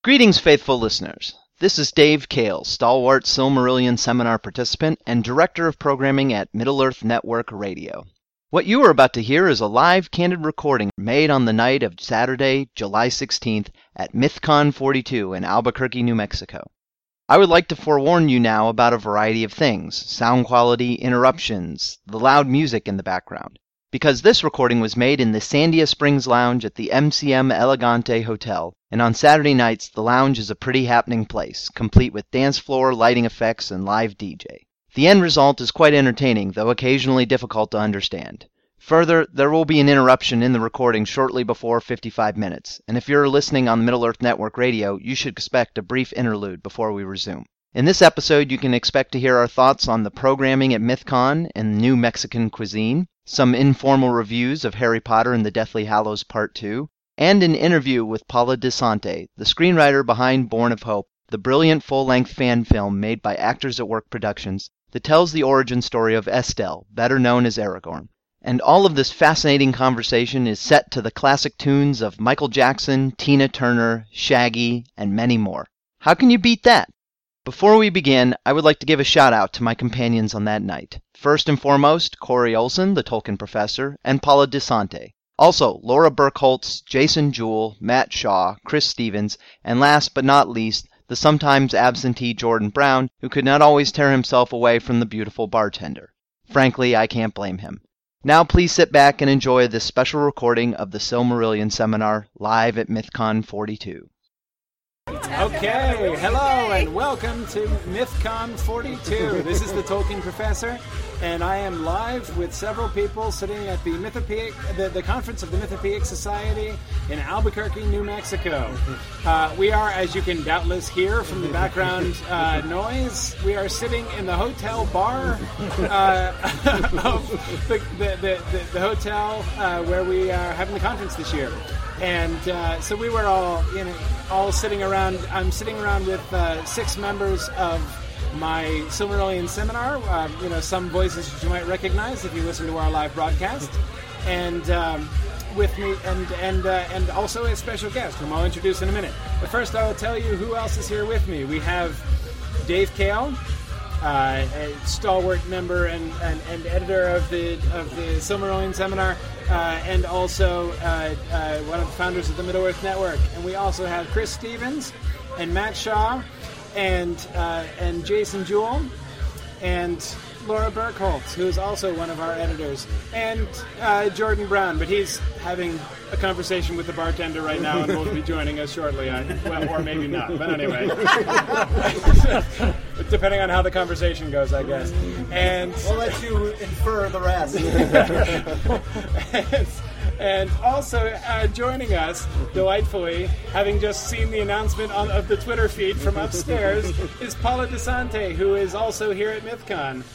Greetings, faithful listeners. This is Dave Kale, stalwart Silmarillion Seminar participant and Director of Programming at Middle-earth Network Radio. What you are about to hear is a live, candid recording made on the night of Saturday, July 16th at MythCon 42 in Albuquerque, New Mexico. I would like to forewarn you now about a variety of things: sound quality, interruptions, the loud music in the background, because this recording was made in the Sandia Springs Lounge at the MCM Elegante Hotel, and on Saturday nights the lounge is a pretty happening place, complete with dance floor, lighting effects, and live DJ. The end result is quite entertaining, though occasionally difficult to understand. Further, there will be an interruption in the recording shortly before 55 minutes, and if you're listening on Middle-earth Network Radio, you should expect a brief interlude before we resume. In this episode, you can expect to hear our thoughts on the programming at MythCon and new Mexican cuisine, some informal reviews of Harry Potter and the Deathly Hallows Part 2, and an interview with Paula DeSante, the screenwriter behind Born of Hope, the brilliant full-length fan film made by Actors at Work Productions that tells the origin story of Estelle, better known as Aragorn. And all of this fascinating conversation is set to the classic tunes of Michael Jackson, Tina Turner, Shaggy, and many more. How can you beat that? Before we begin, I would like to give a shout-out to my companions on that night. First and foremost, Corey Olson, the Tolkien professor, and Paula DeSante. Also, Laura Burkholtz, Jason Jewell, Matt Shaw, Chris Stevens, and last but not least, the sometimes absentee Jordan Brown, who could not always tear himself away from the beautiful bartender. Frankly, I can't blame him. Now please sit back and enjoy this special recording of the Silmarillion Seminar live at MythCon 42. Okay, hello and welcome to MythCon 42. This is the Tolkien Professor, and I am live with several people sitting at the the conference of the Mythopoeic Society in Albuquerque, New Mexico. We are, as you can doubtless hear from the background noise, we are sitting in the hotel bar of the hotel where we are having the conference this year. And so we were all sitting around. I'm sitting around with 6 members of my Silmarillion seminar. Some voices that you might recognize if you listen to our live broadcast, and with me, and also a special guest whom I'll introduce in a minute. But first, I will tell you who else is here with me. We have Dave Kale, a stalwart member and editor of the Silmarillion seminar. And also one of the founders of the Middle-earth Network. And we also have Chris Stevens and Matt Shaw and Jason Jewell and Laura Burkholtz, who is also one of our editors, and Jordan Brown, but he's having a conversation with the bartender right now and will be joining us shortly. Or maybe not, but anyway. Depending on how the conversation goes, I guess. And we'll let you infer the rest. And also joining us, delightfully, having just seen the announcement of the Twitter feed from upstairs, is Paula DeSante, who is also here at MythCon.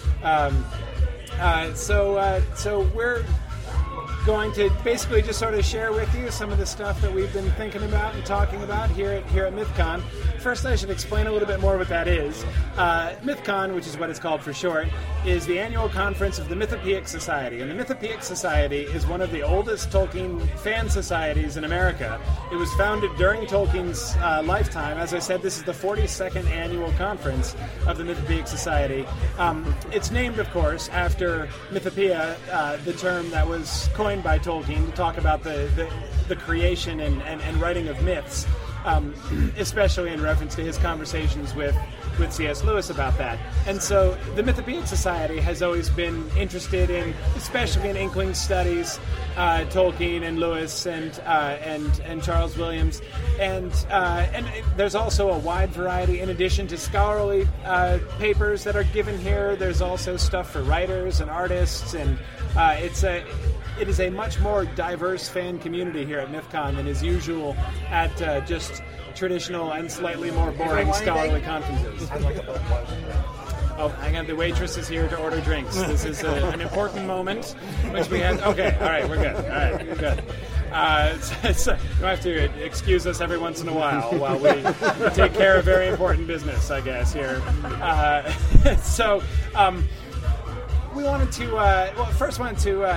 So we're going to basically just sort of share with you some of the stuff that we've been thinking about and talking about here at MythCon. First, I should explain a little bit more what that is. MythCon, which is what it's called for short, is the annual conference of the Mythopoeic Society. And the Mythopoeic Society is one of the oldest Tolkien fan societies in America. It was founded during Tolkien's lifetime. As I said, this is the 42nd annual conference of the Mythopoeic Society. It's named, of course, after Mythopoeia, the term that was coined by Tolkien to talk about the creation and writing of myths, especially in reference to his conversations with C.S. Lewis about that. And so the Mythopoeic Society has always been interested in, especially in Inkling studies, Tolkien and Lewis and Charles Williams, and there's also a wide variety. In addition to scholarly papers that are given here, there's also stuff for writers and artists, and it is a much more diverse fan community here at MythCon than is usual at just traditional and slightly more boring scholarly conferences. Oh, hang on. The waitress is here to order drinks. This is an important moment, which we have. Okay, all right, we're good. All right, we're good. So you have to excuse us every once in a while we take care of very important business, I guess, here. We wanted to,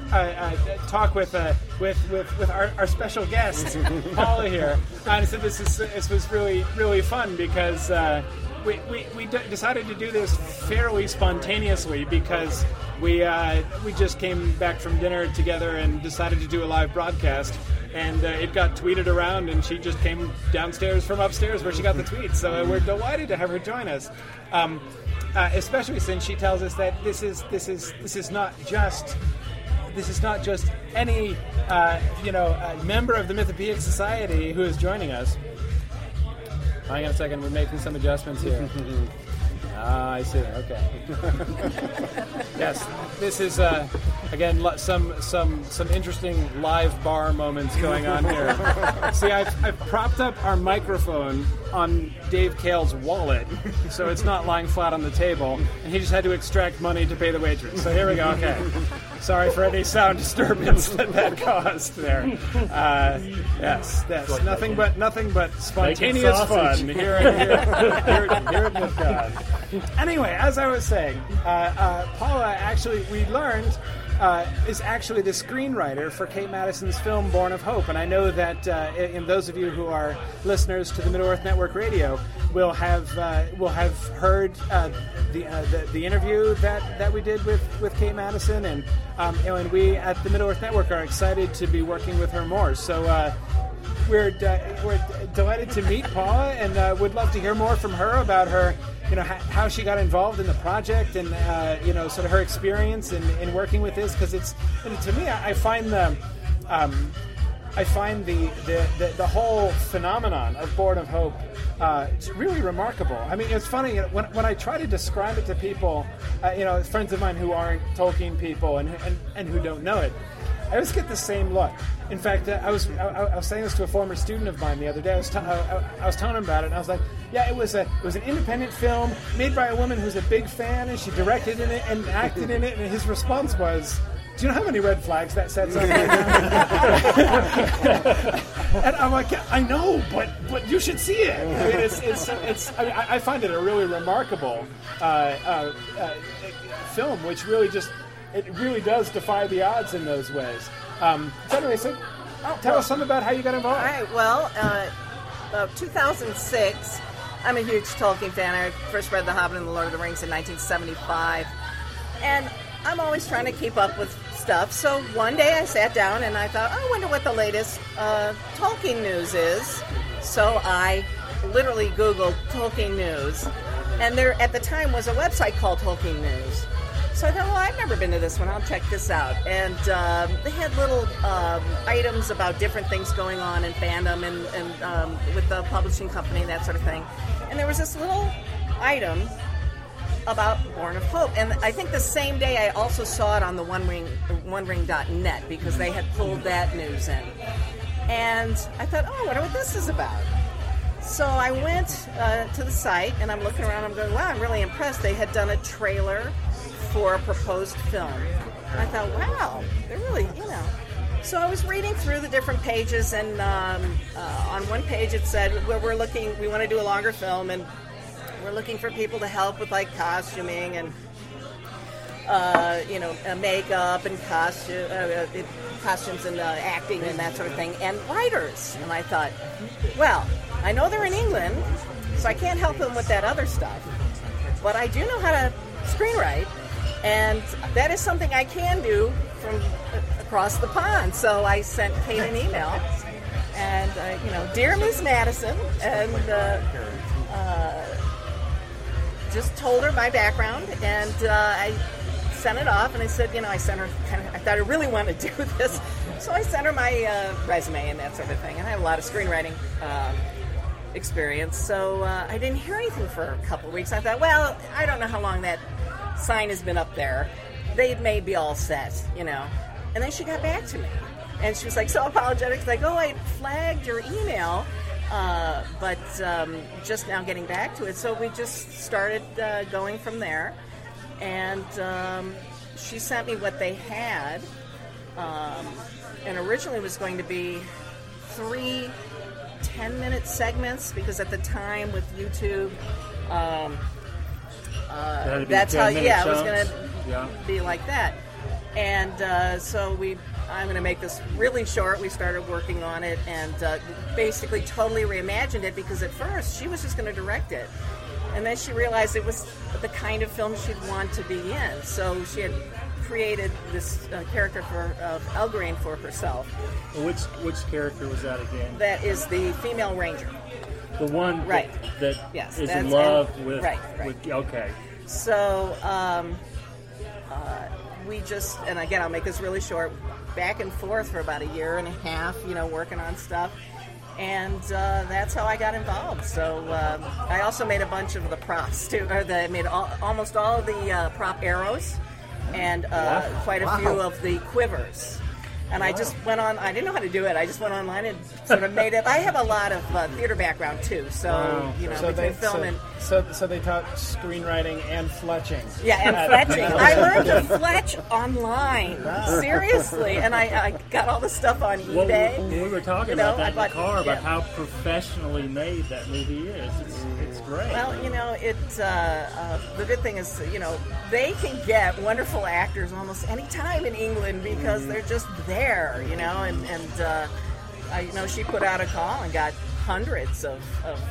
talk with our special guest Paula here, and so this was really fun because we decided to do this fairly spontaneously because we just came back from dinner together and decided to do a live broadcast, and it got tweeted around, and she just came downstairs from upstairs where she got the tweet. So we're delighted to have her join us, especially since she tells us that this is not just any member of the Mythopoeic Society who is joining us. Hang on a second, we're making some adjustments here. I see. Okay. Yes, this is again some interesting live bar moments going on here. See, I've propped up our microphone on Dave Cale's wallet, so it's not lying flat on the table, and he just had to extract money to pay the waitress. So here we go. Okay. Sorry for any sound disturbance that caused there. Yes, nothing but spontaneous fun here at MythCon. Anyway, as I was saying, Paula we learned is actually the screenwriter for Kate Madison's film Born of Hope, and I know that in those of you who are listeners to the Middle-earth Network Radio will have heard the interview that we did with Kate Madison, and we at the Middle-earth Network are excited to be working with her more. So we're delighted to meet Paula, and would love to hear more from her about her, how she got involved in the project, and sort of her experience in working with this, because it's, to me, I find the whole phenomenon of Born of Hope really remarkable. I mean, it's funny when I try to describe it to people, friends of mine who aren't Tolkien people and who don't know it, I always get the same look. In fact, I was saying this to a former student of mine the other day. I was telling him about it, and I was like, "Yeah, it was an independent film made by a woman who's a big fan, and she directed in it and acted in it." And his response was, "Do you know how many red flags that sets up?" And I'm like, "I know, but you should see it." I mean, I find it a really remarkable film, which really it really does defy the odds in those ways. So anyway, tell us something about how you got involved. All right, well, 2006, I'm a huge Tolkien fan. I first read The Hobbit and The Lord of the Rings in 1975. And I'm always trying to keep up with stuff. So one day I sat down and I thought, I wonder what the latest Tolkien news is. So I literally Googled Tolkien news. And there, at the time, was a website called Tolkien News. So I thought, well, I've never been to this one. I'll check this out. And they had little items about different things going on in fandom and with the publishing company and that sort of thing. And there was this little item about Born of Hope. And I think the same day I also saw it on the OneRing.net because they had pulled that news in. And I thought, I wonder what this is about. So I went to the site, and I'm looking around. I'm going, wow, I'm really impressed. They had done a trailer for a proposed film. And I thought, wow, they're really, So I was reading through the different pages, and on one page it said, we want to do a longer film, and we're looking for people to help with, like, costuming and, makeup and costumes and acting and that sort of thing, and writers. And I thought, well, I know they're in England, so I can't help them with that other stuff. But I do know how to screenwrite, and that is something I can do from across the pond. So I sent Kate an email, and, Dear Ms. Madison, and just told her my background, and I sent it off, and I said, I sent her I thought I really wanted to do this, so I sent her my resume and that sort of thing, and I have a lot of screenwriting experience, so I didn't hear anything for a couple of weeks. I thought, well, I don't know how long that sign has been up there. They may be all set, And then she got back to me, and she was like so apologetic, like, I flagged your email, but just now getting back to it. So we just started going from there, and she sent me what they had, and originally it was going to be 3 10-minute segments, because at the time with YouTube, that's how, it was going to be like that. And so I'm going to make this really short. We started working on it and basically totally reimagined it, because at first she was just going to direct it. And then she realized it was the kind of film she'd want to be in. So she had created this character of Elgarine for herself. Which character was that again? That is the female ranger. The one right. that yes, is in love with... Right. Okay. So we just, and again, I'll make this really short, back and forth for about a year and a half, working on stuff. And that's how I got involved. So I also made a bunch of the props too. I made almost all of the prop arrows and quite a few of the quivers. And I just went on. I didn't know how to do it. I just went online and sort of made it. I have a lot of theater background too, so between film and so they taught screenwriting and fletching. Yeah, and fletching. I learned to fletch online. Seriously, and I got all the stuff on eBay. Well, we were talking about that in the car about how professionally made that movie is. It's great. Well, the good thing is, they can get wonderful actors almost any time in England because they're just there, and I she put out a call and got hundreds of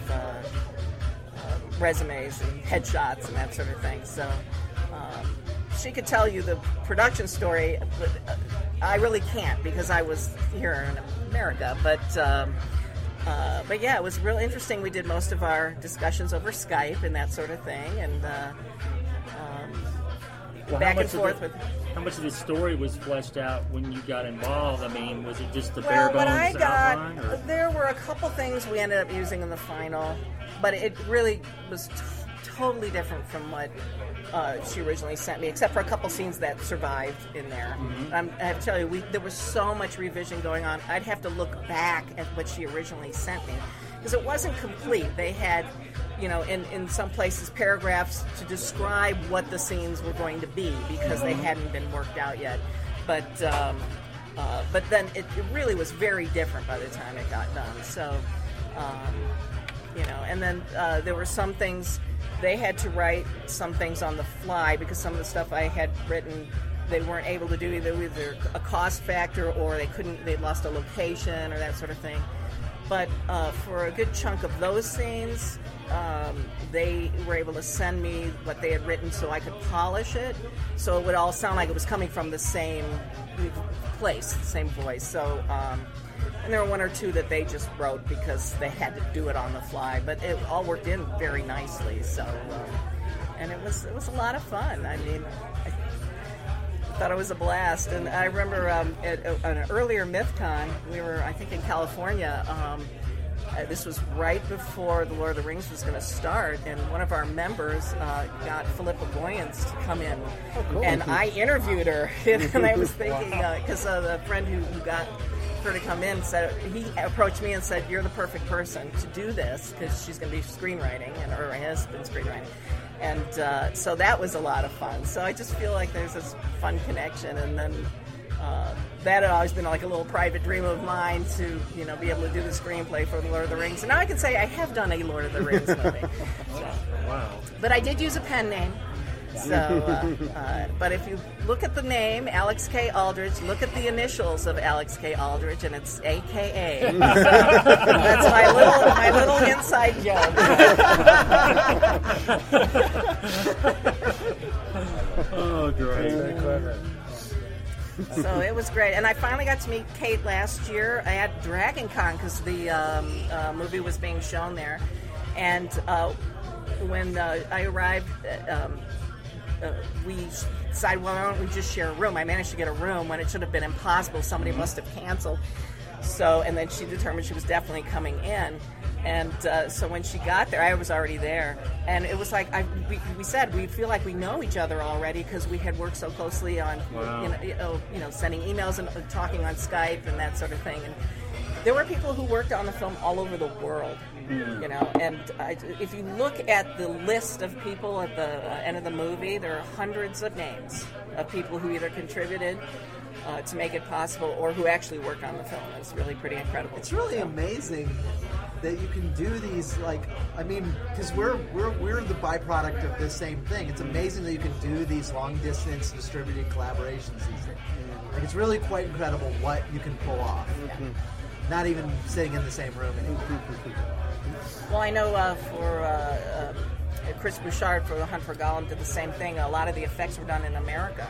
resumes and headshots and that sort of thing. So she could tell you the production story, but I really can't because I was here in America. But yeah, it was real interesting. We did most of our discussions over Skype and that sort of thing, and back and forth with. How much of the story was fleshed out when you got involved? I mean, was it just the bare bones outline? Or? There were a couple things we ended up using in the final, but it really was totally different from what she originally sent me, except for a couple scenes that survived in there. Mm-hmm. I have to tell you, there was so much revision going on. I'd have to look back at what she originally sent me, because it wasn't complete. They had, in some places, paragraphs to describe what the scenes were going to be because they hadn't been worked out yet. But then it really was very different by the time it got done. So, and then there were some things they had to write some things on the fly because some of the stuff I had written they weren't able to do either a cost factor or they lost a location or that sort of thing. But for a good chunk of those scenes, they were able to send me what they had written so I could polish it, so it would all sound like it was coming from the same place, the same voice. So, and there were one or two that they just wrote because they had to do it on the fly, but it all worked in very nicely. So, and it was a lot of fun. I mean, I thought it was a blast. And I remember at an earlier MythCon, we were, I think, in California. This was right before The Lord of the Rings was going to start, and one of our members got Philippa Boyens to come in. Oh, cool. And I interviewed her, and I was thinking, because the friend who got her to come in he approached me and said, "You're the perfect person to do this," because she's going to be screenwriting, or has been screenwriting. And so that was a lot of fun. So I just feel like there's this fun connection, and then that had always been like a little private dream of mine to, be able to do the screenplay for The Lord of the Rings. And now I can say I have done a Lord of the Rings movie. So, wow. But I did use a pen name. So, but if you look at the name, Alex K. Aldridge, look at the initials of Alex K. Aldridge, and it's AKA. So, that's my little inside joke. Oh, great. Very clever. So it was great, and I finally got to meet Kate last year at Dragon Con because the movie was being shown there. And when I arrived, we decided, well, why don't we just share a room? I managed to get a room when it should have been impossible. Somebody must have canceled. So, and then she determined she was definitely coming in. And so when she got there, I was already there. And it was like, we said we feel like we know each other already because we had worked so closely on, sending emails and talking on Skype and that sort of thing. And there were people who worked on the film all over the world, and if you look at the list of people at the end of the movie, there are hundreds of names of people who either contributed to make it possible or who actually worked on the film. It's really pretty incredible. It's really amazing that you can do these, like, I mean, because we're the byproduct of this same thing. It's amazing that you can do these long distance distributed collaborations these days. Like, it's really quite incredible what you can pull off. Not even sitting in the same room anymore. Well, I know for Chris Bouchard for The Hunt for Gollum did the same thing. A lot of the effects were done in America.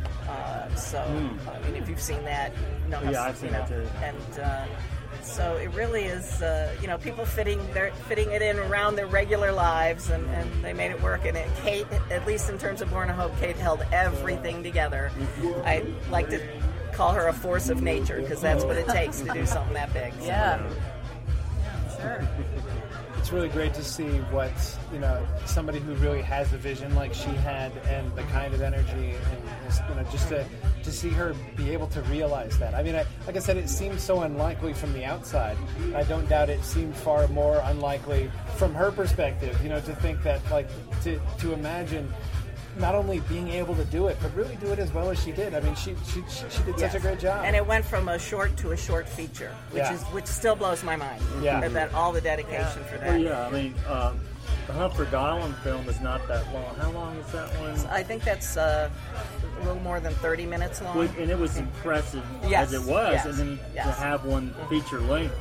I mean, if you've seen that, you know. Yeah, I've seen that too. And so it really is, people fitting it in around their regular lives, and they made it work. And Kate, at least in terms of Born of Hope, Kate held everything together. I like to call her a force of nature, because that's what it takes to do something that big. So. Yeah, sure. It's really great to see what, somebody who really has the vision like she had, and the kind of energy, and just to see her be able to realize that. I mean, like I said, it seemed so unlikely from the outside. I don't doubt it seemed far more unlikely from her perspective, to think that, like, to imagine not only being able to do it, but really do it as well as she did. I mean, she did such a great job. And it went from a short to a short feature, which still blows my mind. Yeah. That all the dedication for that. Well, yeah, I mean, the Hunt for Gollum film is not that long. How long is that one? I think that's a little more than 30 minutes long. Well, and it was impressive Yes. as it was, Yes. and then Yes. to have one feature length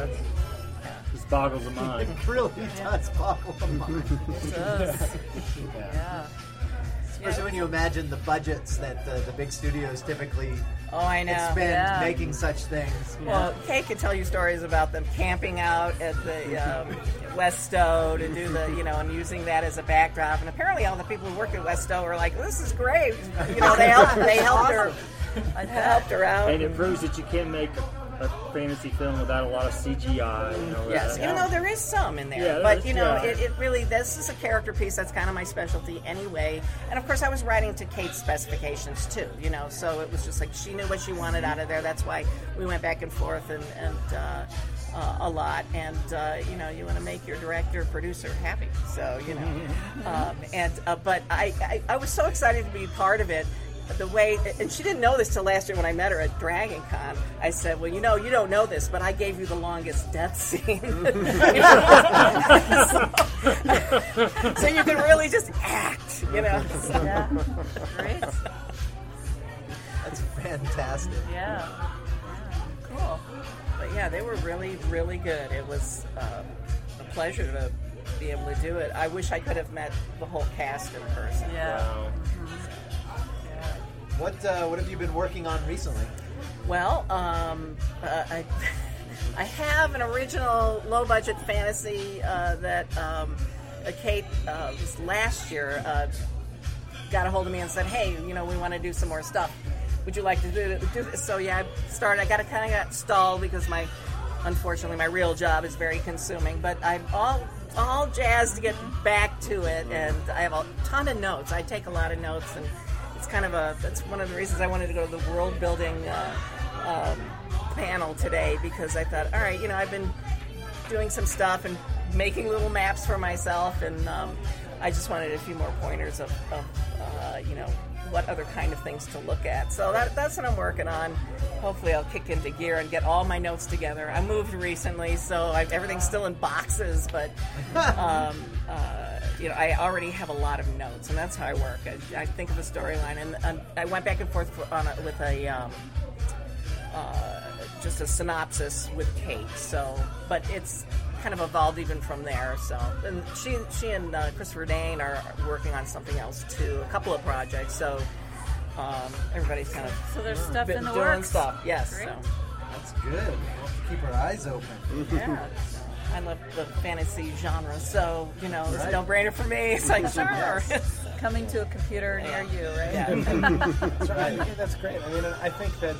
just boggles the mind. It really does boggle the mind. It does. Yeah. Especially when you imagine the budgets that the big studios typically I know. expend making such things. Well, Kate could tell you stories about them camping out at the West Stowe to do the, and using that as a backdrop. And apparently all the people who work at West Stowe were like, "This is great." They helped her. I helped her out. And it proves that you can make a fantasy film without a lot of CGI. Yes, even though there is some in there. Yeah, But, it really, this is a character piece. That's kind of my specialty anyway. And, of course, I was writing to Kate's specifications, too, So it was just like she knew what she wanted out of there. That's why we went back and forth and a lot. And, you want to make your director, producer happy. So, but I was so excited to be part of it. The way, and she didn't know this till last year when I met her at Dragon Con. I said, "Well, you don't know this, but I gave you the longest death scene, so you can really just act, So. Yeah. Great. That's fantastic. Yeah. Cool. But yeah, they were really, really good. It was a pleasure to be able to do it. I wish I could have met the whole cast in person. Yeah. Wow. What have you been working on recently? Well, I have an original low-budget fantasy that Kate last year got a hold of me and said, "Hey, we want to do some more stuff. Would you like to do this?" So yeah, I started. I got stalled because unfortunately my real job is very consuming. But I'm all jazzed to get back to it, and I have a ton of notes. I take a lot of notes, and that's one of the reasons I wanted to go to the world building panel today, because I thought, all right, I've been doing some stuff and making little maps for myself, and I just wanted a few more pointers of what other kind of things to look at. So that's what I'm working on. Hopefully I'll kick into gear and get all my notes together. I moved recently, so everything's still in boxes, but I already have a lot of notes, and that's how I work. I think of the storyline, and I went back and forth with just a synopsis with Kate. So, but it's kind of evolved even from there. So, and she and Christopher Dane are working on something else too, a couple of projects. So, everybody's kind of there's stuff in the doing works. stuff. Yes. Great. So. That's good. We'll have to keep our eyes open. Yeah. I love the fantasy genre, so, it's a no-brainer for me. It's like, sure. Coming to a computer near you, right? Yeah. So I think that's great. I mean, I think that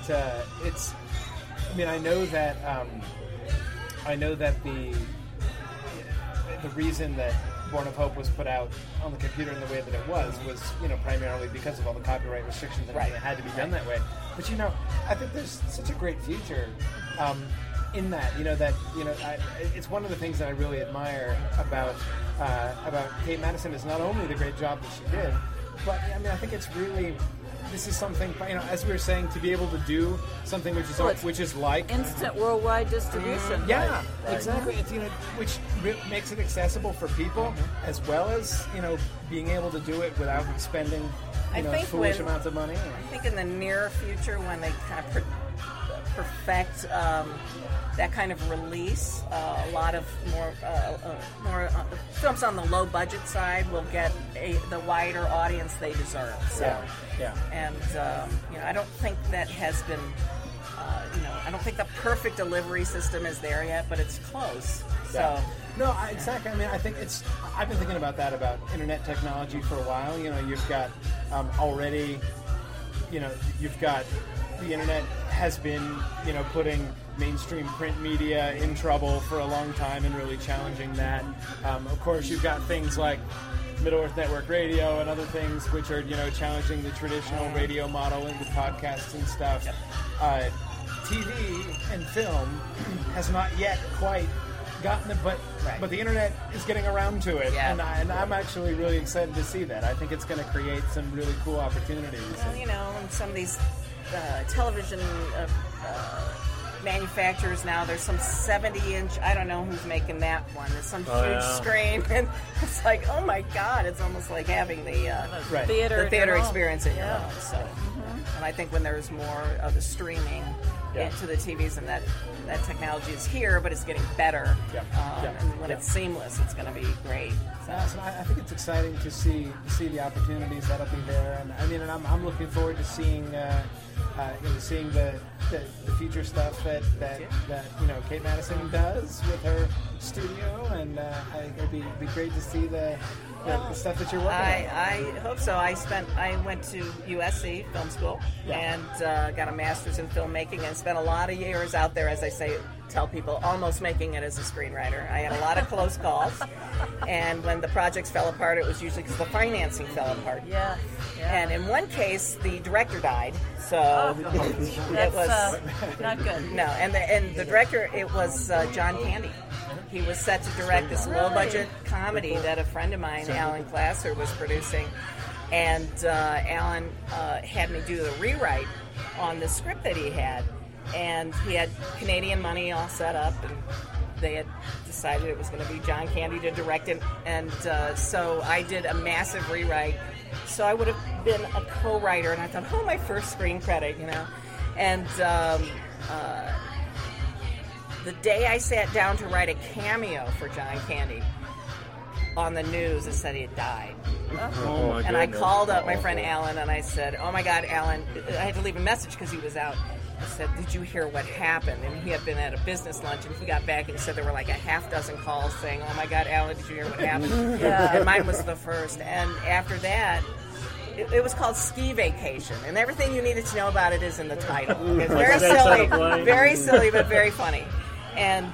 I know that the reason that Born of Hope was put out on the computer in the way that it was primarily because of all the copyright restrictions and everything that had to be done that way. But I think there's such a great future in that. It's one of the things that I really admire about Kate Madison is not only the great job that she did, but I think it's really this is something, as we were saying, to be able to do something which is like instant worldwide distribution. Yeah, exactly. It's, which makes it accessible for people, as well as being able to do it without spending foolish amounts of money. I think in the near future, when they kind of perfect that kind of release, a lot of more films on the low budget side will get the wider audience they deserve. So, yeah. And I don't think that has been. I don't think the perfect delivery system is there yet, but it's close. Yeah. So. No, exactly. I mean, I think I've been thinking about internet technology for a while. You've got already, you've got the internet has been, putting mainstream print media in trouble for a long time and really challenging that. Of course, you've got things like Middle-earth Network Radio and other things which are, challenging the traditional radio model and with podcasts and stuff. TV and film has not yet quite gotten it, but the internet is getting around to it, and I'm actually really excited to see that. I think it's going to create some really cool opportunities. Well, and some of these television manufacturers now, there's some 70-inch, I don't know who's making that one, there's some huge screen, and it's like, oh my God, it's almost like having the theater experience in your home. So, and I think when there's more of the streaming into the TVs, and that technology is here, but it's getting better. And when it's seamless, it's going to be great. So I think it's exciting to see the opportunities that'll be there, and I'm looking forward to seeing the future stuff that Kate Madison does with her studio, and I think it'd be great to see the stuff that you're working on. I hope so. I went to USC Film School and got a master's in filmmaking, and spent a lot of years out there, as I tell people, almost making it as a screenwriter. I had a lot of close calls, and when the projects fell apart, it was usually because the financing fell apart. Yeah. And in one case, the director died, so it was not good. No, and the director, it was John Candy. He was set to direct this low-budget comedy that a friend of mine, Alan Glasser, was producing. And Alan had me do the rewrite on the script that he had. And he had Canadian money all set up, and they had decided it was going to be John Candy to direct it. And so I did a massive rewrite. So I would have been a co-writer, and I thought, my first screen credit, And the day I sat down to write a cameo for John Candy, on the news it said he had died. Oh my and I called up my friend Alan, and I said, oh my God, Alan, I had to leave a message because he was out. I said, did you hear what happened? And he had been at a business lunch, and he got back and he said there were like a half dozen calls saying, oh my God, Alan, did you hear what happened? And mine was the first. And after that, it was called Ski Vacation, and everything you needed to know about it is in the title. It's very silly, but very funny. And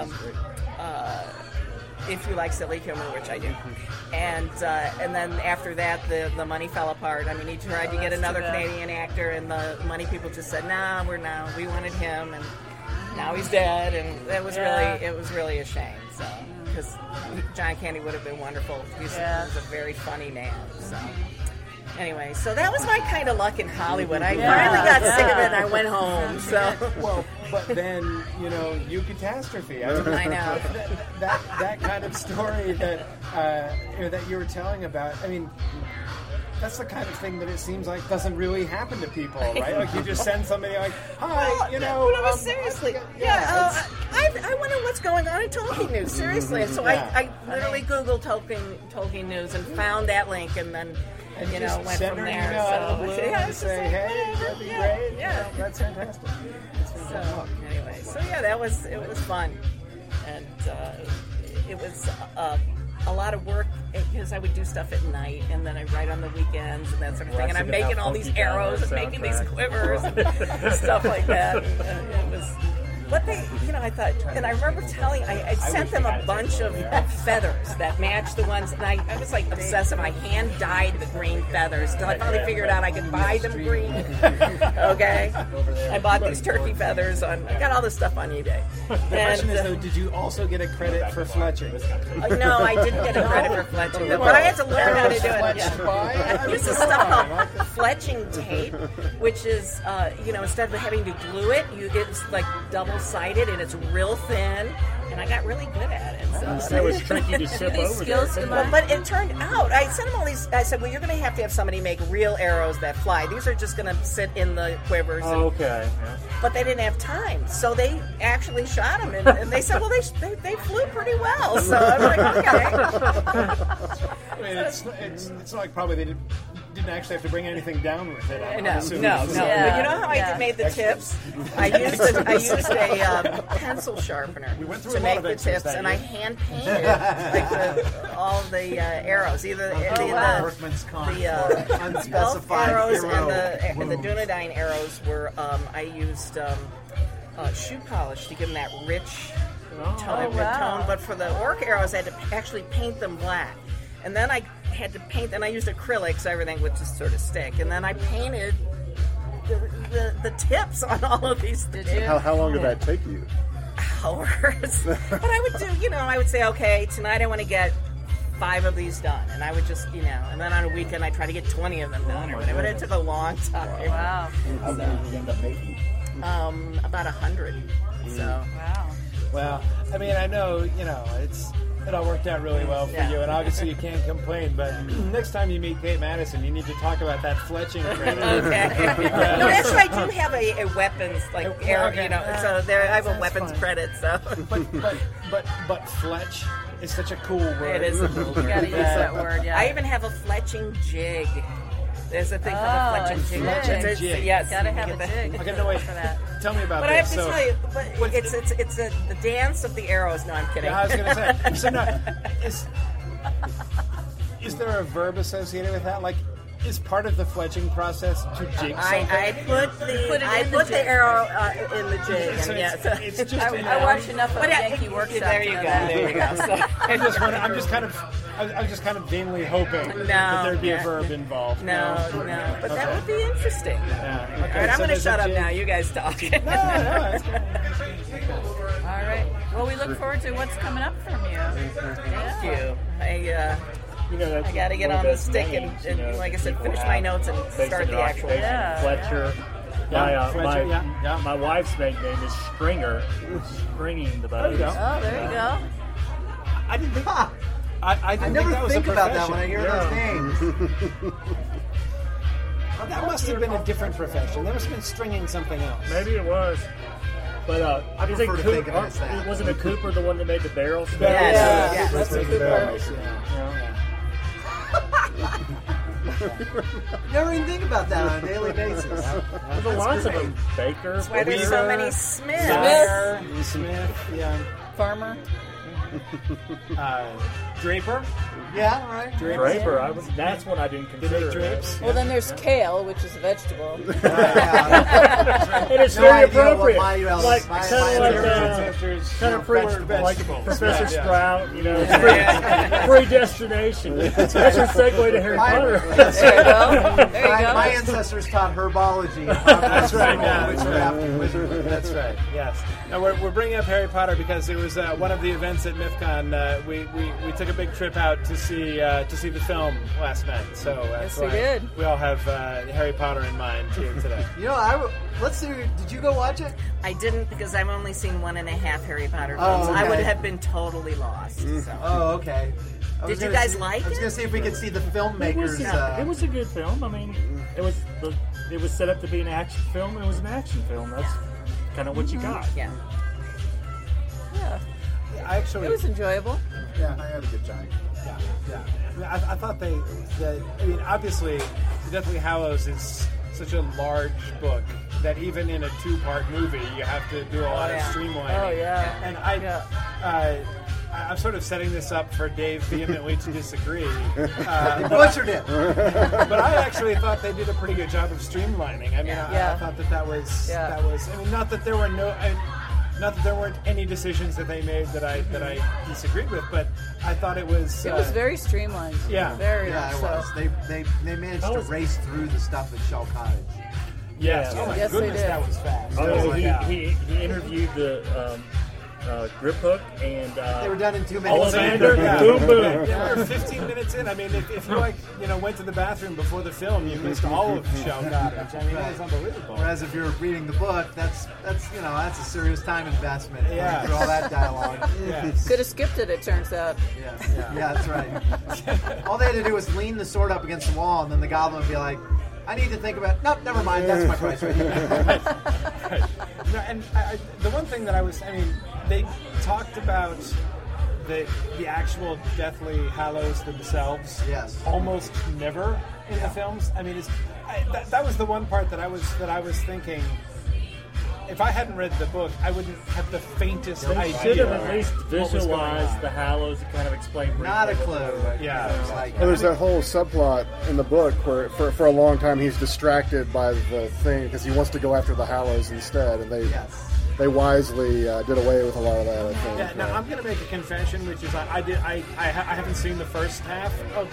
if you like silly humor, which I do. And then after that, the money fell apart. I mean, he tried to get another Canadian actor, and the money people just said, we wanted him, and now he's dead, and it was really a shame. So, because John Candy would have been wonderful. He was a very funny man. So. Anyway, so that was my kind of luck in Hollywood. I finally got sick of it, and I went home. So, well, but then you catastrophe. I know that kind of story that that you were telling about. I mean, that's the kind of thing that it seems like doesn't really happen to people, right? Like you just send somebody like, "Hi, No, seriously, I wonder what's going on in Tolkien News. Seriously, so I literally Googled Tolkien News and found that link, and then. Went from there. So say, hey, that'd be great. Yeah, that's fantastic. So anyway, it was fun, and it was a lot of work because I would do stuff at night, and then I write on the weekends and that sort of thing. And I'm making all these arrows and making these quivers and stuff like that. And it was. What they, I thought, and I remember I sent them a bunch of feathers that matched the ones, and I was like obsessive. I hand dyed the green feathers until I finally figured out I could buy them green. Okay? I bought these turkey feathers I got all this stuff on eBay. The question is, though, did you also get a credit for fletching? No, I didn't get a credit for fletching, but I had to learn how to do it. This is stuff called fletching tape, which is, instead of having to glue it, it's like double-sided and it's real thin. And I got really good at it. So That was tricky to ship over there. But it turned out, I sent them all these. I said, well, you're going to have somebody make real arrows that fly. These are just going to sit in the quivers. Okay. Yeah. But they didn't have time, so they actually shot them, and they said, well, they flew pretty well. So I'm like, okay. I mean, it's like probably they didn't actually have to bring anything down with it. No. Yeah. But you know how I made the tips? I used a pencil sharpener to make the tips, and I hand painted like all the arrows, either the unspecified arrows hero and the Dunedain arrows were. I used shoe polish to give them that rich tone. But for the orc arrows, I had to actually paint them black. And then I had to paint, and I used acrylic, so everything would just sort of stick. And then I painted the tips on all of these. Did you? How long did that take you? Hours. But I would do, I would say, okay, tonight I want to get 5 of these done. And I would just, and then on a weekend I try to get 20 of them done or whatever. But it took a long time. Wow. How many did you end up making? About 100. So. Wow. Well, I mean, I know, it all worked out really well for you, and obviously you can't complain, but next time you meet Kate Madison, you need to talk about that fletching credit. Okay. No, actually, I do have a weapons, arrow, so there I have a weapons credit, so. But fletch is such a cool word. It is a cool word. You gotta use that word, yeah. I even have a fletching jig. There's a thing called a fletching jig. Fletching jig. Yes. Gotta have a jig. Okay, no, wait. For that. Tell me about But this. I have to tell you, it's the dance of the arrows. No, I'm kidding. I was going to say. So no, is there a verb associated with that? Like, is part of the fletching process to jig something? I put the arrow in the jig. So and it's just I watched enough of Yankee Workshop. There you go. So, I'm just kind of vainly hoping that there'd be a verb involved. No. But that would be interesting. Yeah. Okay, All right, I'm so going to there's a shut up jig. now. You guys talk. All right. Well, we look forward to what's coming up from you. Thank you. I got to get on the stick and, like I said, finish my notes and start the actual. Yeah. Fletcher. My wife's maiden name is Stringer. Stringing the bows. Oh, there you go. I didn't think. I didn't never think that was think a about that profession. when I hear those names. Well, that must have been a different profession. They must have been stringing something else. Maybe it was. But I prefer to think of it as that. Wasn't a Cooper the one that made the barrels? Yes. That's a good part. Never even think about that on a daily basis. There's lots of them. Baker. That's why there's so many Smiths. Smith, yeah. Farmer. Draper. Yeah, right. Draper. That's one I didn't consider. Drapes. Well, then there's kale, which is a vegetable. And it's No very idea what appropriate. my Like Professor Sprout, predestination. That's your segue to Harry Potter. There you go. My ancestors taught herbology. That's right. That's right. Yes. Now we're bringing up Harry Potter because it was one of the events at MythCon. We took a big trip out to see the film last night. So Yes, we did. We all have Harry Potter in mind here today. Let's see. Did you go watch it? I didn't because I've only seen 1.5 Harry Potter films. Oh, okay. I would have been totally lost. So. Oh, okay. Did you guys like it? I was going to see if we could see the filmmakers. It was a good film. I mean, it was set up to be an action film. It was an action film. That's kind of what you got. Yeah. It was enjoyable. Yeah, I had a good time. Yeah. I thought obviously, The Deathly Hallows is such a large book that even in a 2-part movie, you have to do a lot of streamlining. Oh, yeah. And I'm sort of setting this up for Dave vehemently to disagree. Butchered it. But I actually thought they did a pretty good job of streamlining. I mean, I thought that was. I mean, not that there weren't any decisions that they made that I disagreed with, but I thought it was. It was very streamlined. Yeah. Very Yeah, much it was. so. They managed to race through the stuff at Shell Cottage. Yes. Yeah. Oh my Yes, they goodness, did. that was fast. He interviewed the Grip Hook and They were done in 2 minutes. Ollivander. Yeah. Boom, boom. Yeah, we're 15 minutes in. I mean, if you went to the bathroom before the film, you missed all of Shell Cottage. I mean, it was unbelievable. Whereas if you're reading the book, that's a serious time investment. Yeah. Through all that dialogue. Yes. Could have skipped it, it turns out. Yeah, that's right. All they had to do was lean the sword up against the wall, and then the goblin would be like, I need to think about. Nope, never mind. That's my price right here. No, and the one thing that they talked about the actual Deathly Hallows themselves. Yes. Almost never in the films. I mean, that was the one part that I was thinking. If I hadn't read the book, I wouldn't have the faintest They idea. should have at least what was going visualized on. the Hallows and kind of explained. Not a briefly. clue. Yeah. It was like, Well, there's that whole subplot in the book where, for a long time, he's distracted by the thing because he wants to go after the Hallows instead, and they wisely did away with a lot of that. I think. Yeah, now I'm going to make a confession, which is I haven't seen the first half of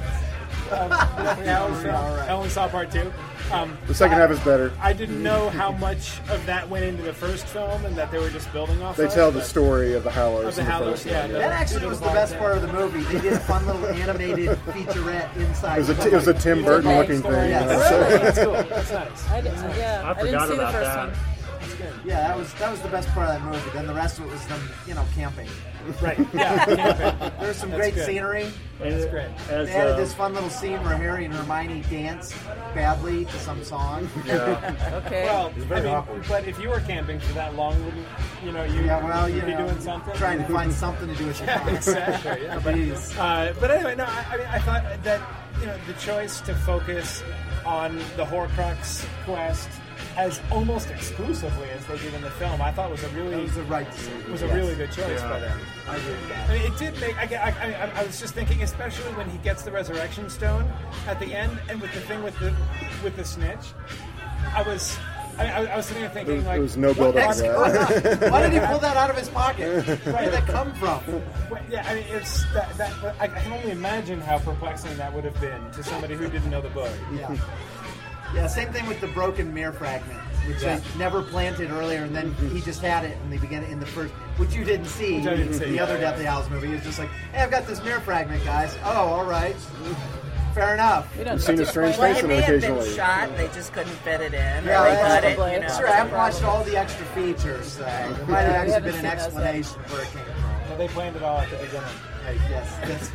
Deathly Hallows film. I only saw part 2. The second half is better. I didn't know how much of that went into the first film, and that they were just building off. They of, tell the but- story of the Hallows. Of the in the Hallows, first yeah, one, no. that actually was the best part of the movie. They did a fun little animated featurette inside. It was a Tim Burton looking thing. Yeah. Really? That's cool. That's nice. I didn't see I the forgot about first that. one. Yeah, that was the best part of that movie. Then the rest of it was them, camping. Right. Yeah. Camping. There was some That's great good. scenery. And That's great. As, They added this fun little scene where Harry and Hermione dance badly to some song. Okay. Well, very awkward. but if you were camping for that long, wouldn't you'd be doing something? Trying to find something to do with your Yeah, time. exactly. Yeah, but anyway, no. I thought that the choice to focus on the Horcrux quest as almost exclusively as they did in the film, I thought was a really That was the right decision. was a Yes. really good choice by them. I agree with that. I mean, it did make. I was just thinking, especially when he gets the resurrection stone at the end, and with the thing with the snitch, I was sitting there thinking, There was no build up to that. Why did he pull that out of his pocket? Where did that come from? Well, yeah, I mean, it's that. I can only imagine how perplexing that would have been to somebody who didn't know the book. Yeah. Yeah, same thing with the broken mirror fragment, which Yeah. they never planted earlier, and then he just had it, and they began it in the first, which you didn't see. Which I didn't see, The yeah, other yeah. Deathly Hallows movie, he was just like, "Hey, I've got this mirror fragment, guys." Oh, all right, fair enough. We don't You've seen a strange Well, face it in may it have been occasionally. shot. They just couldn't fit it in. Yeah, or they that's cut it, probably- you know. Sure, I haven't watched all the extra features. There might have we actually haven't been an seen those yet. explanation of where it came from. But they planned it all at the beginning. Hey, yes, that's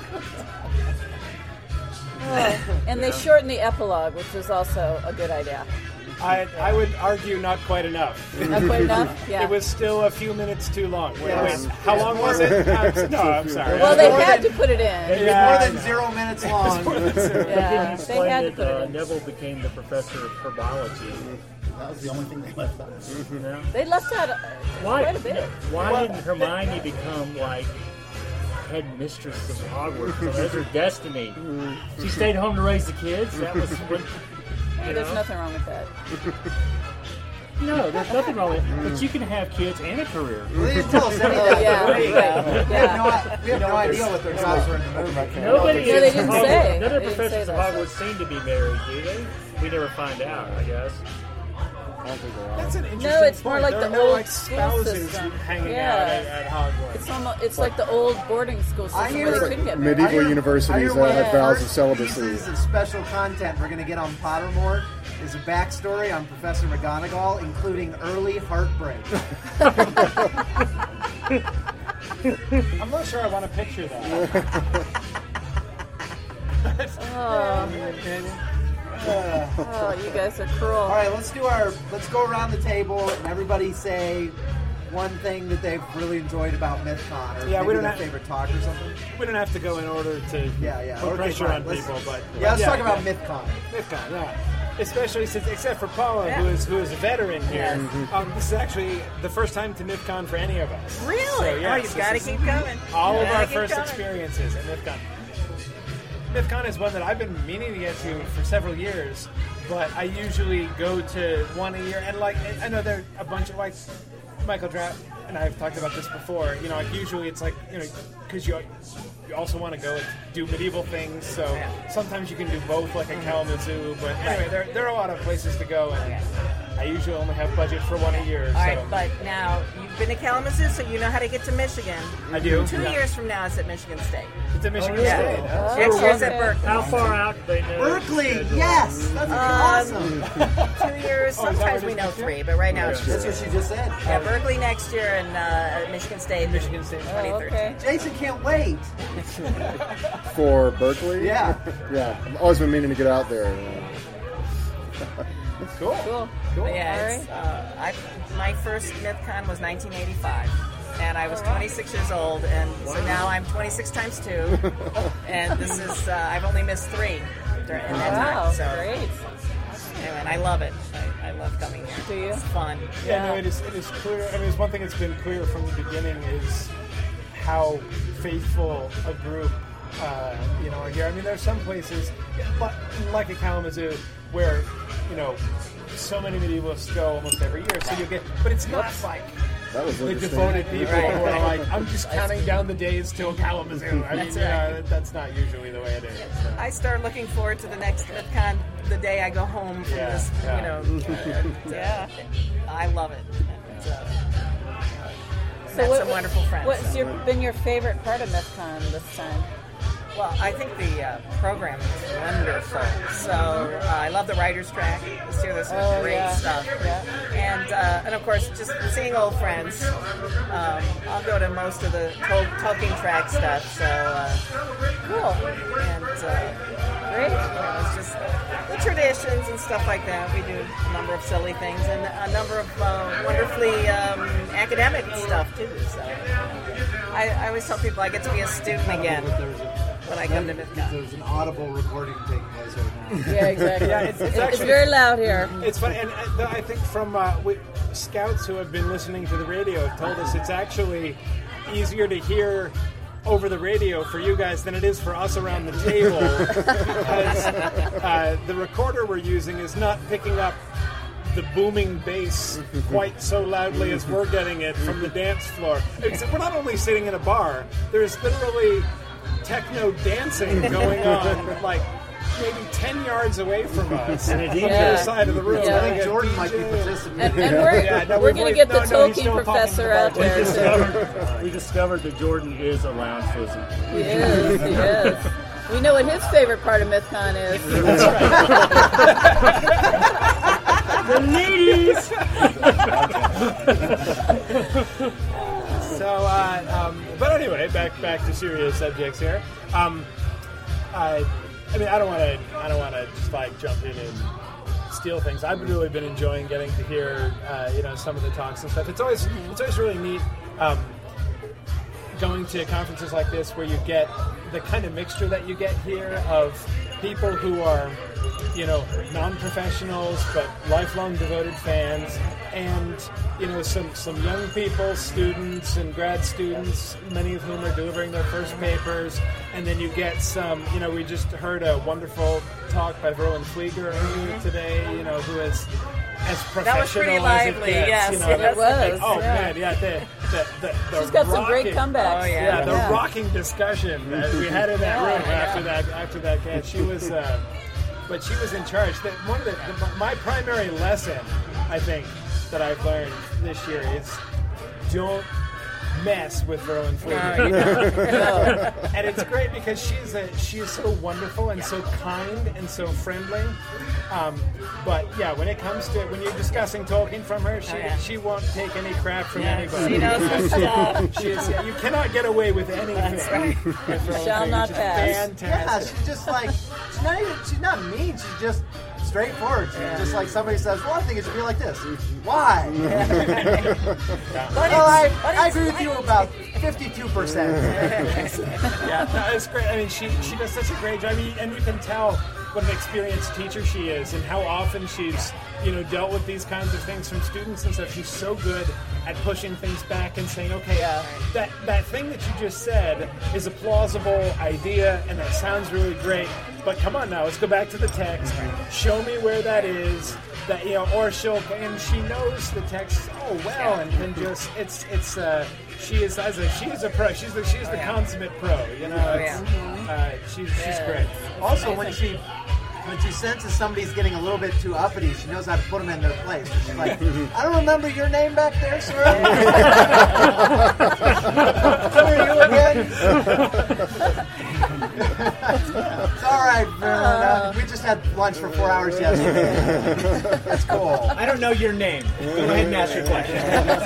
And they shortened the epilogue, which was also a good idea. I would argue not quite enough. Not quite enough? Yeah. It was still a few minutes too long. Wait, Yes. how long was it? No, I'm sorry. Well, they More had than- to put it in. It's Yeah, more I than know. 0 minutes long. Yeah, Didn't they explain had to that put it in. Neville became the professor of herbology. That was the only thing they left out. You know? They left out Why? quite a bit. Why didn't Hermione become like headmistress of Hogwarts? So that's her destiny. She stayed home to raise the kids. That was what. Hey, there's nothing wrong with that. No, there's nothing wrong with it. But you can have kids and a career. Well, they didn't tell us anything. Oh, yeah, There you go. right. We Yeah. have no idea what their jobs were in the movie. Nobody. No, they didn't Hogwarts- say. None of They the didn't professors say of that. Hogwarts seem to be married, do they? We never find out, I guess. That's an interesting No, it's more point. like There the are no old like school spouses system. hanging Yeah. out at Hogwarts. It's like the old boarding school I system hear where they like couldn't get married. medieval I hear universities one that of had the vows of first celibacy. pieces of special content we're going to get on Pottermore is a backstory on Professor McGonagall, including early heartbreak. I'm not sure I want to picture that. Oh, you guys are cruel. All right, let's go around the table and everybody say one thing that they've really enjoyed about MythCon, or Yeah, we maybe don't their have- favorite talk or something. We don't have to go in order to Yeah. put Okay, pressure fine. on Let's- people, but Yeah, let's talk about MythCon. MythCon, yeah. Especially since, except for Paula, who is a veteran here, this is actually the first time to MythCon for any of us. Really? So, yes, Oh, you've this got to is keep coming. all of Gotta our keep first coming. experiences at MythCon. MythCon is one that I've been meaning to get to for several years, but I usually go to one a year, and I know there are a bunch of Michael Drapp and I've talked about this before. Usually it's because you also want to go and do medieval things, so sometimes you can do both, like a Kalamazoo. But anyway, there are a lot of places to go, and I usually only have budget for one a year. All right, but now you've been to Kalamazoo, so you know how to get to Michigan. I do. 2 years from now, it's at Michigan State. It's at Michigan Yeah. State. Huh? Next year's at Berkeley. How far out do they know? Berkeley, yes, that's awesome. 2 years. Sometimes we know 3, but right now it's That's just what she just said. yeah, Berkeley next year and Michigan State. Michigan State. 2013. Okay. Jason can't wait. For Berkeley? Yeah. Yeah. I've always been meaning to get out there. Cool. Cool. But yeah, it's, my first MythCon was 1985, and I was 26 years old, and so now I'm 26 times 2, and this is I've only missed 3 during in that Wow, time. So great. anyway, and I love it. I love coming here. Do you? It's fun. Yeah, no, it is clear. I mean, it's one thing that's been clear from the beginning is how faithful a group, are here. I mean, there's some places, like at Kalamazoo, where, so many medievalists go almost every year. So you get, but it's not like That was the interesting. devoted people Right. who are like, I'm just counting down the days till Kalamazoo. I mean, that's not usually the way it is. So. I start looking forward to the next MythCon the day I go home from Yeah, this. yeah. I love it. And, So met some wonderful friends. What's so. been your favorite part of MythCon this time? Well, I think the program is wonderful. So I love the writer's track. This year there's some great stuff. Yeah. And of course, just seeing old friends. I'll go to most of the Tolkien track stuff. So Cool. and Great. it's just the traditions and stuff like that. We do a number of silly things and a number of wonderfully academic stuff too. So I always tell people I get to be a student again when I come to MythCon. There's an audible recording taking place right now. Yeah, exactly. Yeah, it's It's actually- very loud here. It's funny, and I think from scouts who have been listening to the radio have told us it's actually easier to hear over the radio for you guys than it is for us around the table because the recorder we're using is not picking up the booming bass quite so loudly as we're getting it from the dance floor. Except we're not only sitting in a bar, there's literally techno dancing going on like maybe 10 yards away from us on the other side of the room. Yeah. I think Jordan might be participating. And we're going to get the Tolkien professor out there too. We discovered that Jordan is a lounge fuzzy. He is. We know what his favorite part of MythCon is. The ladies! So, but anyway, back to serious subjects here. I mean, I don't want to just like jump in and steal things. I've really been enjoying getting to hear, some of the talks and stuff. It's always really neat going to conferences like this where you get the kind of mixture that you get here of people who are, non-professionals but lifelong devoted fans, and some young people, students and grad students, many of whom are delivering their first papers, and then you get some. We just heard a wonderful talk by Verlin Flieger earlier today. Who is as professional That was pretty as lively, it gets. yes. It was. Oh yeah. man, yeah. The She's got some great rocking- comebacks. Oh, yeah. the rocking discussion that we had in that room after that catch. She was, but she was in charge. One of my primary lesson, I think, that I've learned this year is don't mess with Verlin Flieger. And it's great because she is so wonderful and so kind and so friendly. But yeah, when you're discussing Tolkien from her, she won't take any crap from anybody. She knows her stuff. You cannot get away with anything. That's right. with Verlin Shall Flieger. not She's pass. Fantastic. Yeah, she's just like, she's not mean, she's just straightforward. She's just like somebody says, well, I think it should be like this. Why? Well, I agree with you about 52%. Yeah, no, it's great. I mean, she does such a great job. I mean, and you can tell what an experienced teacher she is, and how often she's dealt with these kinds of things from students and stuff. She's so good at pushing things back and saying, okay, that thing that you just said is a plausible idea, and that sounds really great. But come on now, let's go back to the text. Show me where that is. That or and she knows the text so well, and can just she is a pro. She's the consummate pro. She's great. Also, when she when she senses somebody's getting a little bit too uppity, she knows how to put them in their place. So she's like, I don't remember your name back there, sir. Who are you again? It's all right, man. We just had lunch for 4 hours yesterday. That's cool. I don't know your name. Go ahead and ask your question.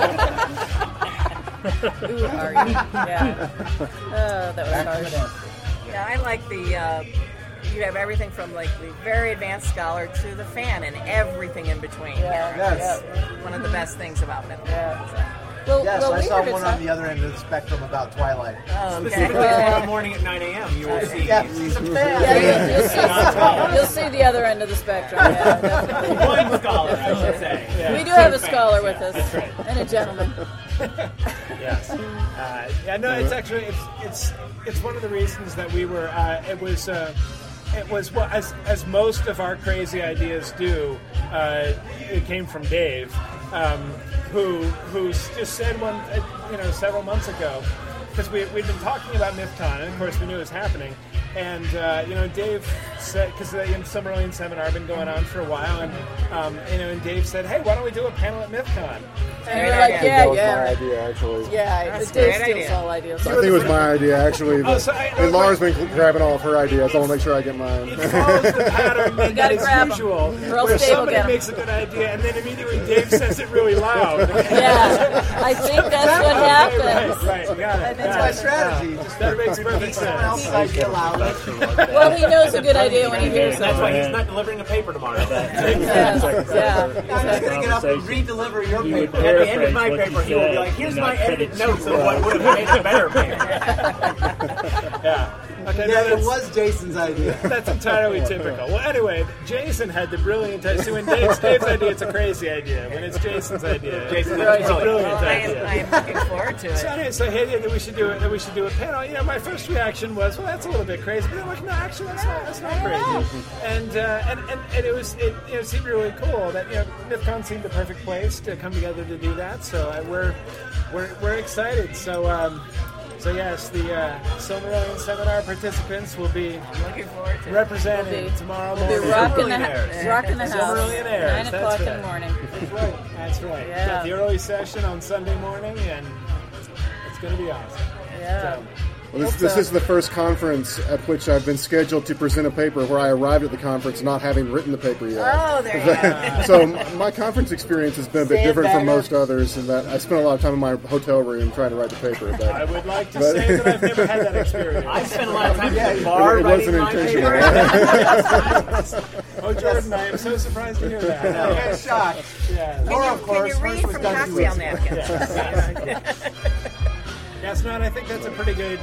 Who are you? Yeah. Oh, that was hard. Yeah, I like the. You have everything from like the very advanced scholar to the fan and everything in between. Yeah. Yes. One of the best things about Mythicon. Yeah. Well, Yes, well, I we saw heard one on the other end of the spectrum about Twilight. Specifically tomorrow morning at 9 a.m. You will see. Yeah, see some fans. Yeah, you'll see the other end of the spectrum. Yeah, definitely. One scholar, I should say. We do have a scholar with us and a gentleman. Yes. No, it's actually it's one of the reasons that we were. It was what as most of our crazy ideas do. It came from Dave, who just said several months ago, because we'd been talking about MythCon, and of course we knew it was happening. And Dave said, because the Silmarillion seminar had been going on for a while, and Dave said, "Hey, why don't we do a panel at MythCon?" And we were like, That was my idea, actually. Yeah, That's Dave a great steals idea. all ideas. I think it was my idea, actually. But, and Laura's been grabbing all of her ideas. I want to make sure I get mine. It follows the pattern that gotta is grab 'em, usual, or else where Dave will somebody get 'em. makes a good idea, and then immediately Dave says it really loud. Yeah, I think that's what happens. Right. Got it. That's my strategy. Just That makes perfect repeat someone else's sense. idea loudly. Well, he knows a good idea when he hears That's it. why he's not delivering a paper tomorrow. Yeah. I'm just going to get up and re-deliver your You would paper. At the end of my paraphrase what paper, you he will be said like, "Here's and my not edited credit notes you of what would have made a better paper." Yeah. Okay, Yeah, no, it was Jason's idea. that's entirely typical. Well, anyway, Jason had the brilliant idea. So when Dave's idea, it's a crazy idea. When it's Jason's idea, it's a brilliant I idea. am looking forward to So it. anyway, so hey, that we should do a panel. My first reaction was, well, that's a little bit crazy. But I'm like, no, actually, that's not crazy. And it seemed really cool that MythCon seemed the perfect place to come together to do that. So we're excited. So yes, the Silmarillion seminar participants will be Looking forward to it. represented tomorrow We'll be morning. rocking the house. Silmarillionaires, 9 o'clock that's in the right. morning. That's right. Yeah. Got the early session on Sunday morning, and it's going to be awesome. Yeah. So, Well, this is the first conference at which I've been scheduled to present a paper where I arrived at the conference not having written the paper yet. Oh, there you go. So my conference experience has been a bit different from most others in that I spent a lot of time in my hotel room trying to write the paper. But I would like to say that I've never had that experience. I spent a lot of time at the bar it writing wasn't my intentional. paper. Oh, Jordan, I am so surprised to hear that. I got shocked. Yeah. Laura, of Can course, you read first was from done 2 cocktail weeks ago. napkins? Yes, no, and I think that's a pretty good,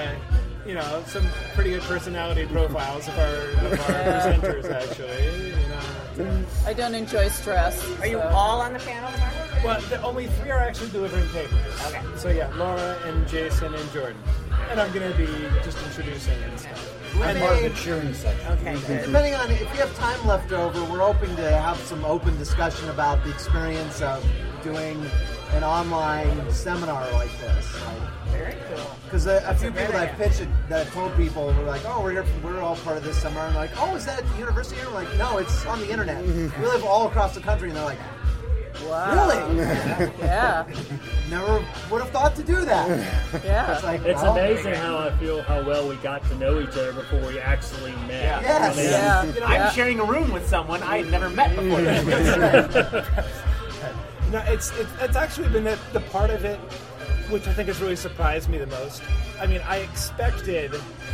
some pretty good personality profiles of our presenters, actually. I don't enjoy stress. Are you so. all on the panel tomorrow? Well, only 3 are actually delivering papers. Okay. So yeah, Laura and Jason and Jordan. And I'm going to be just introducing and stuff. And Part of the cheering section. Okay, good. depending on if you have time left over, we're hoping to have some open discussion about the experience of doing an online seminar like this. Very cool. Because a few great people that I've idea. pitched it, that I've told people, were like, "Oh, we're all part of this seminar." And like, "Oh, is that at the university?" And we're like, "No, it's on the internet. We live all across the country." And they're like, Wow. "Really? Yeah. Never would have thought to do that." Yeah. It's like, It's well, amazing how I feel how well we got to know each other before we actually met. Yes. I mean, Yeah. I'm sharing a room with someone I had never met before. That. No, it's actually been the part of it which I think has really surprised me the most. I mean, I expected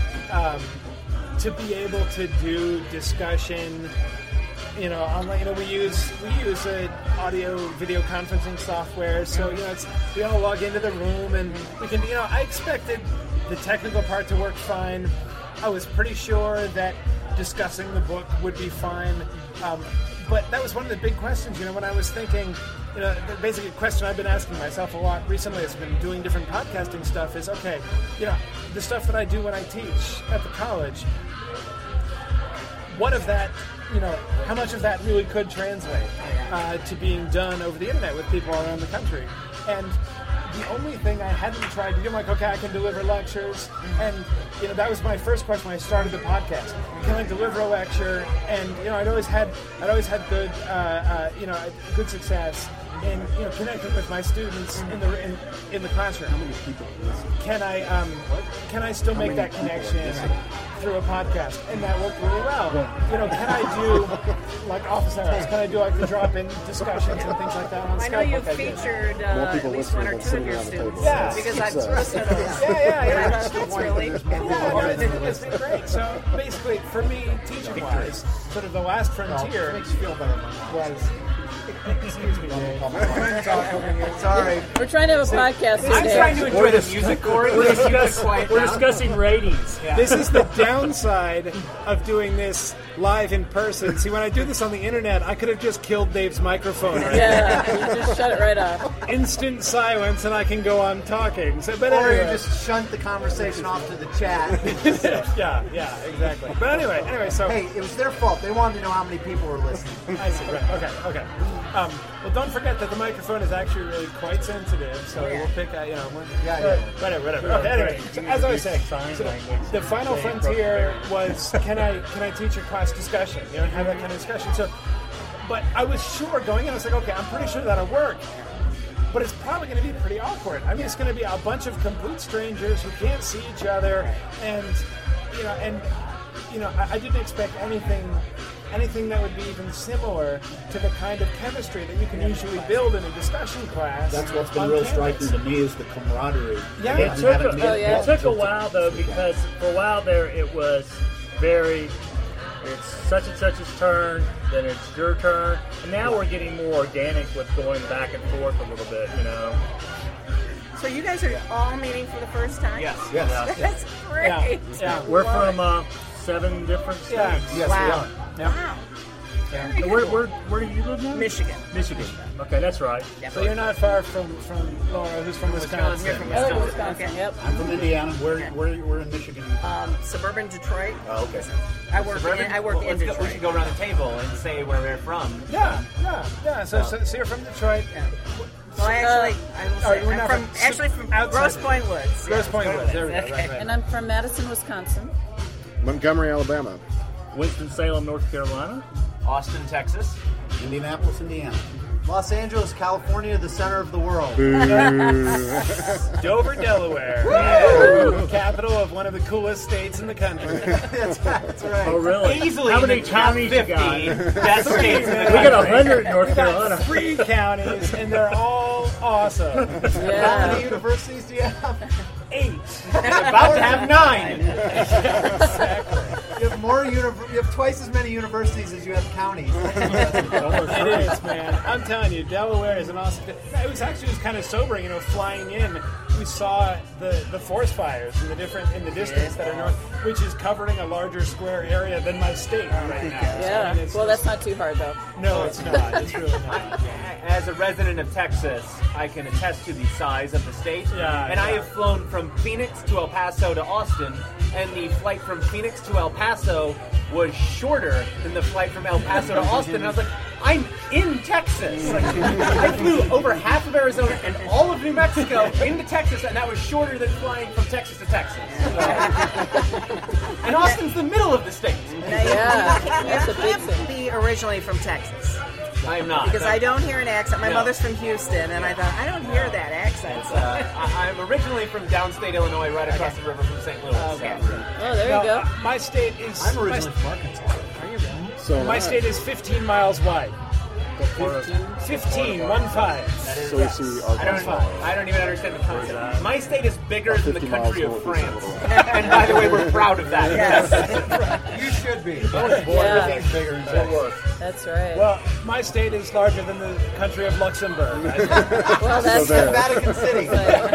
to be able to do discussion, online. We use audio video conferencing software, so we all log into the room and we can. I expected the technical part to work fine. I was pretty sure that discussing the book would be fine. But that was one of the big questions, when I was thinking, the basic question I've been asking myself a lot recently has been doing different podcasting stuff is, okay, the stuff that I do when I teach at the college, what of that, how much of that really could translate to being done over the internet with people around the country? And the only thing I hadn't tried to do. I'm like, okay, I can deliver lectures, and that was my first question when I started the podcast. Can I deliver a lecture? And I'd always had good good success in connecting with my students in the classroom. How many people listen? Can I still make that connection through a podcast? And that worked really well. Can I do like office hours? Can I do like the drop-in discussions and things like that on Skype? I know you've featured at least one or two of your students. Yeah, because I've listened to those. Yeah. That's really cool. It's been great. So basically, for me, teaching-wise, sort of the last frontier makes you feel better. Was. Excuse me, Dave. Sorry. We're trying to have a podcast I'm today. trying to enjoy the music, Corey. We're discussing ratings. Yeah. This is the downside of doing this live in person. See, when I do this on the internet, I could have just killed Dave's microphone. Right? Yeah, you just shut it right off. Instant silence, and I can go on talking. So, but Or you anyway. just shunt the conversation off to the chat. yeah, exactly. But anyway, so Hey, it was their fault. They wanted to know how many people were listening. I see. Right. Okay. Well, don't forget that the microphone is actually really quite sensitive, so we'll pick. Whatever. Okay. Anyway, so as I was saying, the final frontier was can I teach a class discussion? And have that kind of discussion. So, but I was sure going in. I was like, okay, I'm pretty sure that'll work. But it's probably going to be pretty awkward. I mean, it's going to be a bunch of complete strangers who can't see each other, and I didn't expect anything that would be even similar to the kind of chemistry that you can usually build in a discussion class. That's what's been real striking to me is the camaraderie. Yeah. It took a while, though, because for a while there it was very, it's such and such's turn, then it's your turn, and now we're getting more organic with going back and forth a little bit, So you guys are all meeting for the first time? Yes. That's great. Yeah. We're from 7 different states. Yeah. Yes, Wow. we are. Wow. And where do you live now? Michigan. Michigan. Okay, that's right. So you're not far from Laura, who's from Wisconsin. You're from I live in Wisconsin. Wisconsin, Okay. yep. I'm from Indiana. We're in Michigan. Suburban Detroit. Oh, okay. I work in Detroit. We should go around the table and say where we're from. Yeah. So you're from Detroit. Well, I will say, we're I'm not from outside Grosse Pointe Woods. Grosse Pointe Woods. There we go. Right. And I'm from Madison, Wisconsin. Montgomery, Alabama. Winston-Salem, North Carolina. Austin, Texas. Indianapolis, Indiana. Los Angeles, California, the center of the world. Dover, Delaware. Capital of one of the coolest states in the country. That's right. Oh, really? Easily How many in the top counties you 50 got? best states in the We country. got 100 in North Carolina. 3 counties, and they're all awesome. How many Yeah. universities do you have? 8. About to have 9. You have you have twice as many universities as you have counties. It is, man. I'm telling you, Delaware is an awesome. It was kind of sobering, flying in. We saw the forest fires in the distance that are north, which is covering a larger square area than my state right now. So, Yeah. I mean, it's Well, that's not too hard, though. no, it's not. It's really not. As a resident of Texas, I can attest to the size of the state. Yeah, and I yeah. have flown from Phoenix to El Paso to Austin, and the flight from Phoenix to El Paso was shorter than the flight from El Paso to Austin. And I was like, I'm in Texas. Like, I flew over half of Arizona and all of New Mexico into Texas, and that was shorter than flying from Texas to Texas. And Austin's the middle of the state. Yeah, You that's a big can't thing. be originally from Texas. I am not. Because I don't hear an accent. My No. mother's from Houston, and I thought, I don't hear that accent. So. I'm originally from downstate Illinois, right across the river from St. Louis. Okay. Oh, there No, you go. my state is. I'm originally from Arkansas. So My state is 15 miles wide. 15, 1-5. So we see Arkansas. I don't even understand the concept. My state is bigger than the 50 country miles of north of France. Illinois. And by the way, we're proud of that. You should be. Yeah, Everything's bigger in Texas. that's right. Well, my state is larger than the country of Luxembourg. Well, that's there. Vatican City.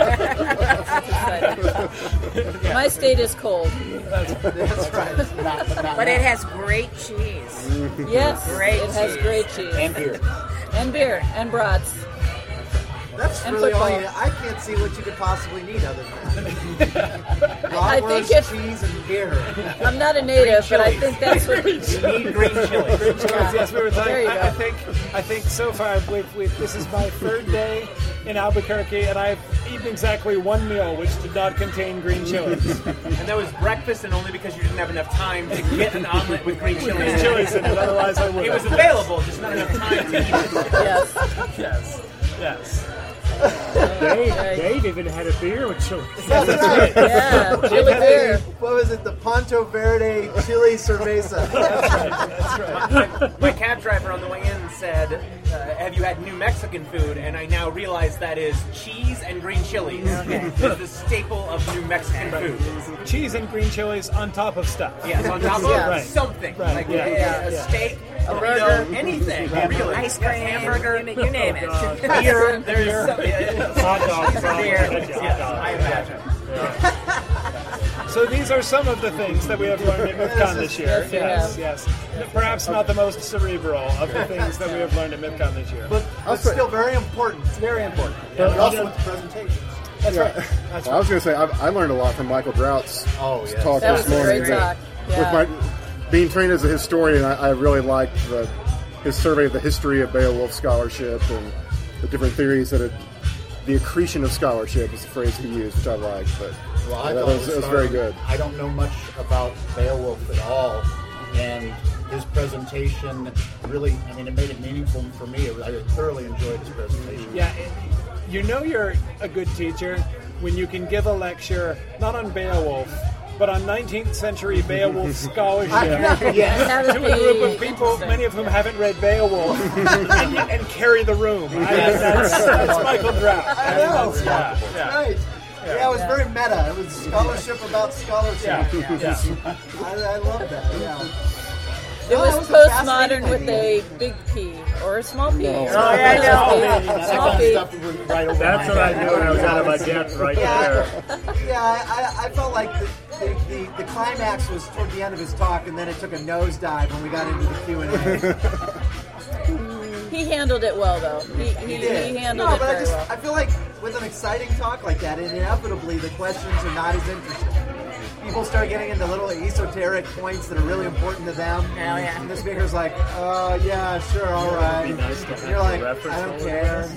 exciting. My state is cold. That's right. But it has great cheese. Yes, Great it has cheese. great cheese. And beer. And beer. And brats. That's And really all football. you. I can't see what you could possibly need other than that. I think Bratwurst, if- cheese and beer. I'm not a native, but I think that's what... You need green chili. Yes, we were There talking. you go. I think so far this is my 3rd day in Albuquerque, and I've eaten exactly one meal which did not contain green chilies. And that was breakfast, and only because you didn't have enough time to get an omelet with green chilies. Green chilies in it, otherwise I would. It was available, just not enough time to eat it. Yes. Dave even had a beer with chili. That's right. Yeah, chili beer. What was it? The Poncho Verde Chili Cerveza. That's right. My cab driver on the way in said, have you had New Mexican food? And I now realize that is cheese and green chilies. It's the staple of New Mexican food. Cheese and green chilies on top of stuff. Yes, on top of something. Right. Like Yeah. a steak, A burrito, burger. anything. Really. Ice cream, hamburger, you name it. beer. There's Hot dog, probably. Yes, I imagine. So these are some of the things that we have learned at MythCon this year. Yes. Perhaps not the most cerebral of the things that we have learned at MythCon this year. But still very important. It's very important. But also with the presentations. That's right. Well, I was going to say, I learned a lot from Michael Drout's talk That this was a morning. great talk. Yeah. With being trained as a historian, I really liked his survey of the history of Beowulf scholarship and the different theories that the accretion of scholarship is the phrase he used, which I liked. But Well, I that thought was very good. I don't know much about Beowulf at all, and his presentation really, it made it meaningful for me. I thoroughly enjoyed his presentation. Yeah, you know you're a good teacher when you can give a lecture not on Beowulf, but on 19th century Beowulf scholarship Yes. to a group of people, many of whom haven't read Beowulf, and carry the room. That's Michael Drout. I know. Yeah. Right. Yeah, it was very meta. It was scholarship about scholarship. Yeah. I love that. Yeah. It No, was that was a postmodern fascinating with a big P or a small P. No. Or Oh, yeah, I know. small That kind P. of stuff was right over That's my what I head. knew when I was out of my depth right there. Yeah, I felt like the climax was toward the end of his talk, and then it took a nosedive when we got into the Q&A. He handled it well, though. He did. handled No, it but very well. I feel like with an exciting talk like that, inevitably the questions are not as interesting. People start getting into little esoteric points that are really important to them. Hell yeah. And the speaker's like, yeah, sure, all right. And you're like, I don't care.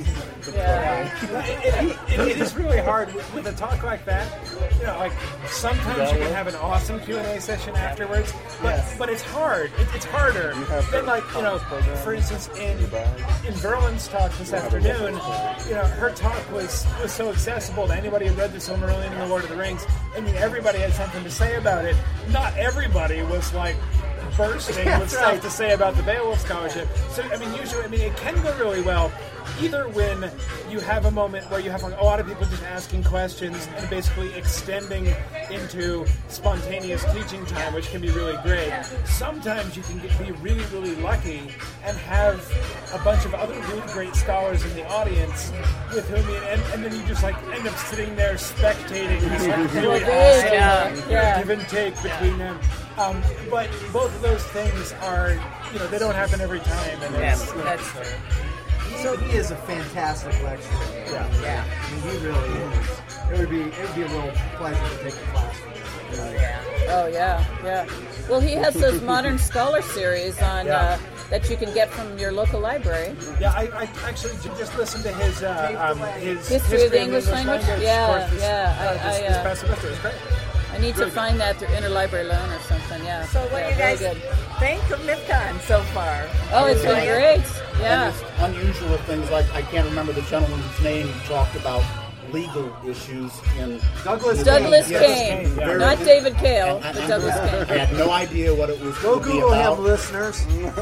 Yeah. It is really hard with a talk like that. You know, like sometimes you can have an awesome Q&A session afterwards, but it's hard. It's harder than, like, you know, for instance, in Verlin's talk this afternoon, you know, her talk was so accessible to anybody who read the Silmarillion and the Lord of the Rings. I mean, everybody had something to say about it. Not everybody was like bursting with stuff to say about the Beowulf scholarship. So, I mean, usually, it can go really well. Either when you have a moment where you have like a lot of people just asking questions and basically extending into spontaneous teaching time, which can be really great. Sometimes you can be really, really lucky and have a bunch of other really great scholars in the audience with whom and then you just like end up sitting there spectating this like really awesome give and take between them. But both of those things are, you know, they don't happen every time. And That's true. So he is a fantastic lecturer. Yeah. I mean, he really is. It would be a real pleasure to take a class with him. Oh, yeah. Well, he has those Modern Scholar series on that you can get from your local library. Yeah, I actually just listened to his History of the English language? Yeah, course this past semester. It's great. I need to find that through Interlibrary Loan or something, yeah. So what do you guys think of MythCon so far? Oh, it's been great. Yeah. And it's unusual things like, I can't remember the gentleman's name who talked about legal issues in Douglas Kane. Yeah. Not David Cale, And but Douglas I Kane. had no idea what it was Go going to be Google about. him, listeners.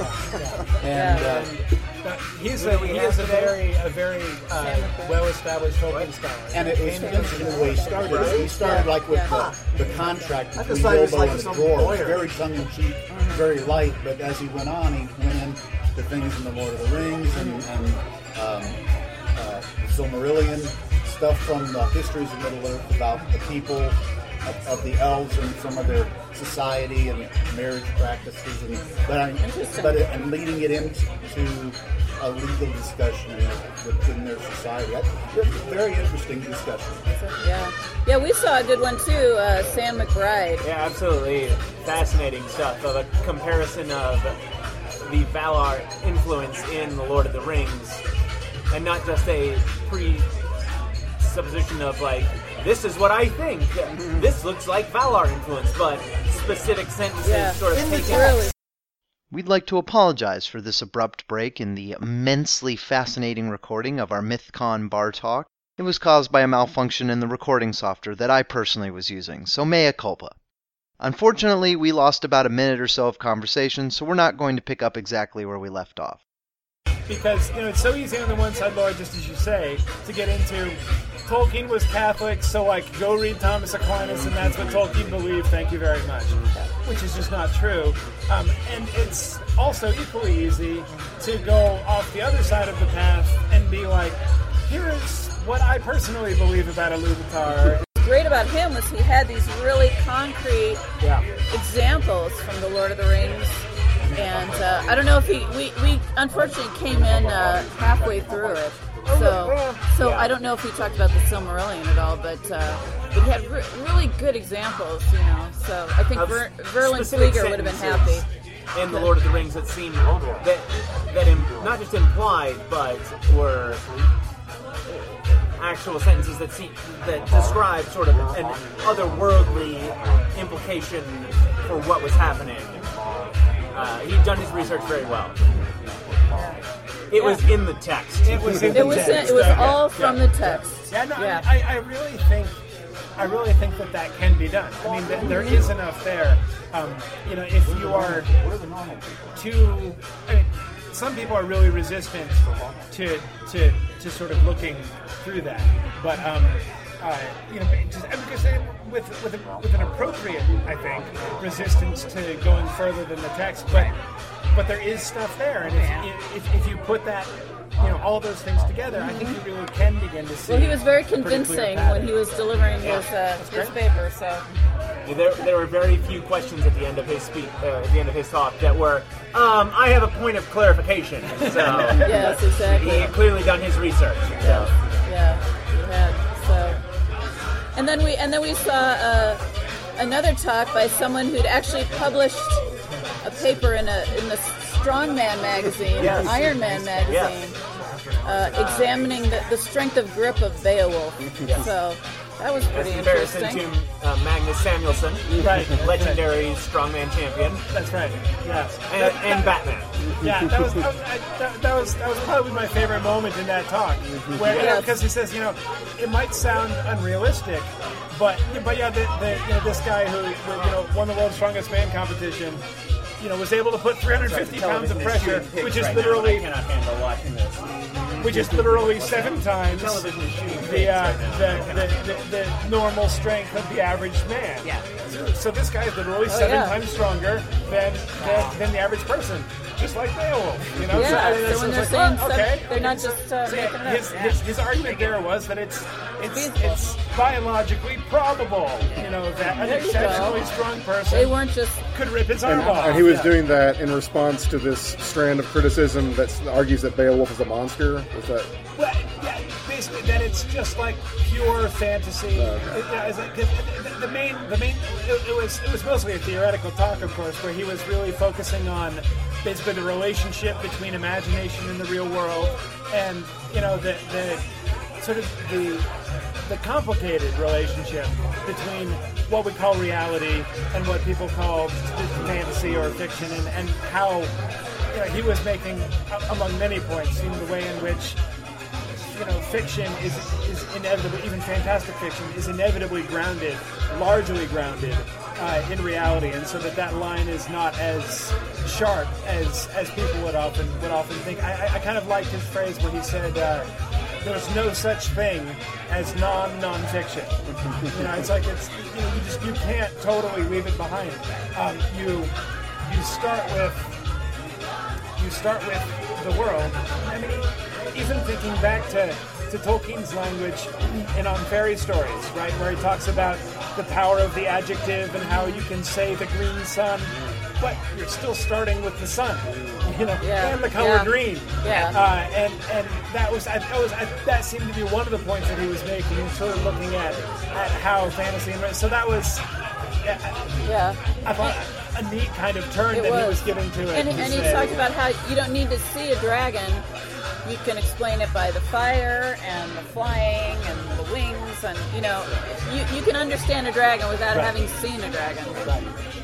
And He is a very well-established Tolkien scholar. and it was interesting the way he started. He started like with the contract I between just thought he was Bilbo like and some George. lawyer. Very tongue-in-cheek, very light. But as he went on, he went into things in the Lord of the Rings and Silmarillion, stuff from the histories of Middle-earth about the people of the elves and some of their society and marriage practices, and leading it into a legal discussion within their society. Very interesting discussion. Yeah, we saw a good one too, Sam McBride. Yeah, absolutely. Fascinating stuff. So the comparison of the Valar influence in The Lord of the Rings and not just a presupposition of like, this is what I think. This looks like Valar influence, but specific sentences sort of taken. We'd like to apologize for this abrupt break in the immensely fascinating recording of our MythCon bar talk. It was caused by a malfunction in the recording software that I personally was using, so mea culpa. Unfortunately, we lost about a minute or so of conversation, so we're not going to pick up exactly where we left off. Because, it's so easy on the one side, Laura, just as you say, to get into Tolkien was Catholic, so, go read Thomas Aquinas, and that's what Tolkien believed, thank you very much. Which is just not true. And it's also equally easy to go off the other side of the path and be like, here is what I personally believe about Ilúvatar. What's great about him was he had these really concrete examples from The Lord of the Rings. And I don't know if we unfortunately came in halfway through it. So I don't know if we talked about the Silmarillion at all, but he had really good examples, So I think Verlin Flieger would have been happy. In The Lord of the Rings, it seemed that not just implied, but were actual sentences that describe sort of an otherworldly implication for what was happening. He'd done his research very well. It was in the text. It was all from the text. I really think that can be done. I mean, there is enough there. If you are too, some people are really resistant to sort of looking through that. But because with an appropriate, I think, resistance to going further than the text, but there is stuff there, and if you put that, all those things together, I think you really can begin to see. Well, he was very convincing when he was delivering his paper. So there were very few questions at the end of his speech, at the end of his talk, that were, I have a point of clarification. So yes, exactly. He had clearly done his research. So. Yeah, he had. So, and then we saw another talk by someone who'd actually published a paper in the Strongman magazine, or Iron Man magazine, examining the strength of grip of Beowulf. So that was pretty interesting. Comparison to Magnus Samuelsson, legendary strongman champion. That's right. Yes, and Batman. Yeah, that was probably my favorite moment in that talk, where because he says, it might sound unrealistic, but this guy who won the world's strongest man competition, was able to put 350 pounds of pressure, which is literally, I cannot handle watching this. Which is literally 7 times the normal strength of the average man. Yeah. So this guy is literally 7 times stronger than the average person, just like Beowulf. So when they're saying they're not just making it up. His argument there was that it's biologically probable, that an exceptionally strong person could rip his arm off. And he was doing that in response to this strand of criticism that argues that Beowulf is a monster. Was that? Well, basically that it's just like pure fantasy. It was mostly a theoretical talk, of course, where he was really focusing on basically the relationship between imagination and the real world, and the complicated relationship between what we call reality and what people call fantasy or fiction, and how he was making, among many points, the way in which fiction is inevitably, even fantastic fiction, is inevitably largely grounded in reality, and so that line is not as sharp as people would often think. I kind of liked his phrase where he said, "There's no such thing as non-fiction." It's like you can't totally leave it behind. You start with the world. I mean, even thinking back to Tolkien's language on fairy stories, right, where he talks about the power of the adjective and how you can say the green sun, but you're still starting with the sun, and the color green. Yeah. And that seemed to be one of the points that he was making, sort of looking at how fantasy and so that was. I thought a neat kind of turn he was giving to it. And he talked about how you don't need to see a dragon. you can explain it by the fire and the flying and the wings, and you can understand a dragon without having seen a dragon. Right.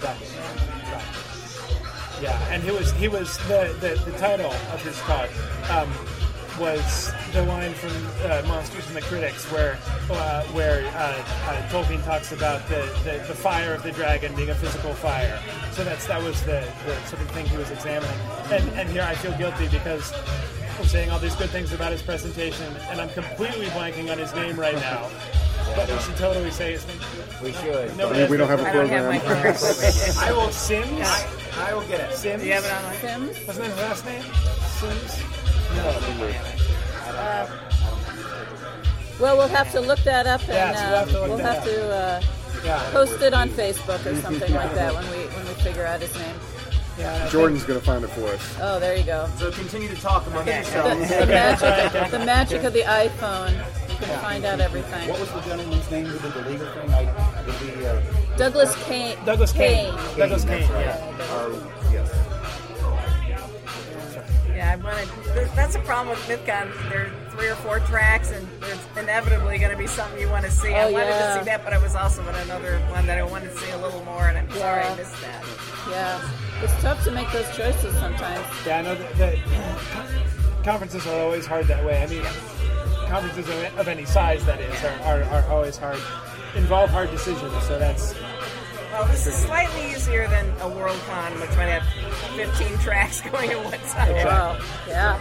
Yeah, and he was the title of his talk was the line from Monsters and the Critics, where Tolkien talks about the fire of the dragon being a physical fire. So that was the sort of thing he was examining. And here I feel guilty because I'm saying all these good things about his presentation, and I'm completely blanking on his name right now. But we should totally say his name. We should. We don't have a program. I will Sims. I will get it. Sims. Do you have it on Sims? Wasn't that his last name? Sims. Well, we'll have to look that up, and we'll have to post it on Facebook or something like that when we figure out his name. Yeah, Jordan's going to find it for us. Oh, there you go. So continue to talk among yourselves. The magic of the iPhone. You can find out everything. What was the gentleman's name who did the legal thing? Douglas Kane. Douglas Kane. That's right. Yes. Yeah, I wanted. That's a problem with MidCon. There are 3 or 4 tracks, and there's inevitably going to be something you want to see. I wanted to see that, but I was also in another one that I wanted to see a little more, and I'm sorry I missed that. Yeah, it's tough to make those choices sometimes. Yeah, I know that conferences are always hard that way. I mean, conferences of any size, that is, are always hard, involve hard decisions. So that's. Well, this is slightly easier than a Worldcon, which might have 15 tracks going at one time. Wow. Yeah.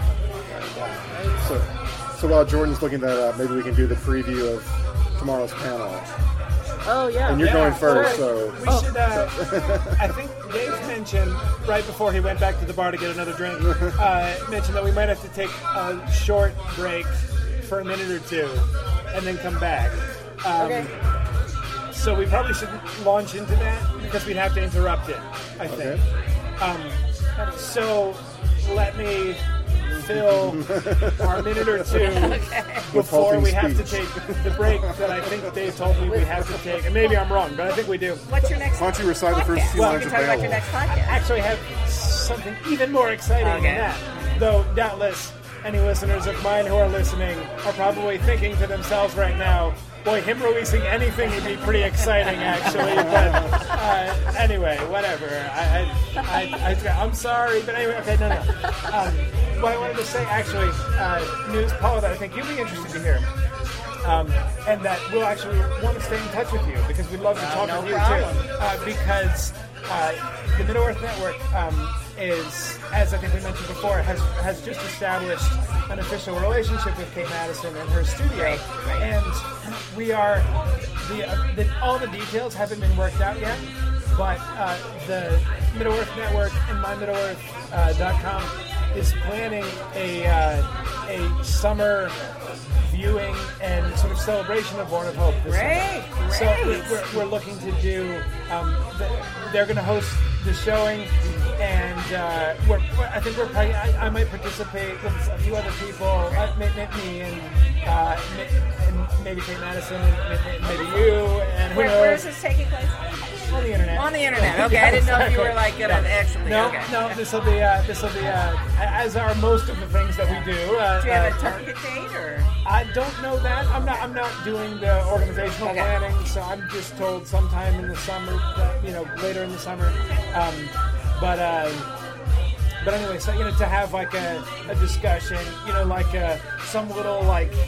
So while Jordan's looking that up, maybe we can do the preview of tomorrow's panel. Oh, yeah. And you're going first, sure. so... We should, I think Dave mentioned, right before he went back to the bar to get another drink, mentioned that we might have to take a short break for a minute or two and then come back. Okay. So we probably shouldn't launch into that because we'd have to interrupt it, I think. Okay. So let me fill our minute or two before we have to take the break that I think Dave told me we have to take. And maybe I'm wrong, but I think we do. What's your next? Why don't you recite the first 2 Well, lines you of can talk about your Beowulf? next podcast. I actually have something even more exciting than that. Though, doubtless, any listeners of mine who are listening are probably thinking to themselves right now, boy, him releasing anything would be pretty exciting, actually. But anyway, whatever. I'm sorry, but anyway, okay, no. What I wanted to say, actually, news, Paula, that I think you'd be interested to hear. And that we'll actually want to stay in touch with you because we'd love to talk with you too. Because the Middle-earth Network is, as I think we mentioned before, has just established an official relationship with Kate Madison and her studio. Right. And we are, all the details haven't been worked out yet, but the Middle-earth Network and MyMiddle-earth.com is planning a summer viewing and sort of celebration of Born of Hope this summer. So we're looking to do, they're going to host the showing, and I think we're probably, I might participate with a few other people, me and maybe Kate Madison, and maybe you, and who knows. Where is this taking place? On the internet. On the internet. Okay, I didn't know if you were like going to actually. No, okay. no. This will be as are most of the things that we do. Do you have a target date or? I don't know that. I'm not doing the organizational planning, so I'm just told sometime in the summer, later in the summer. But anyway, so to have like a discussion, like some little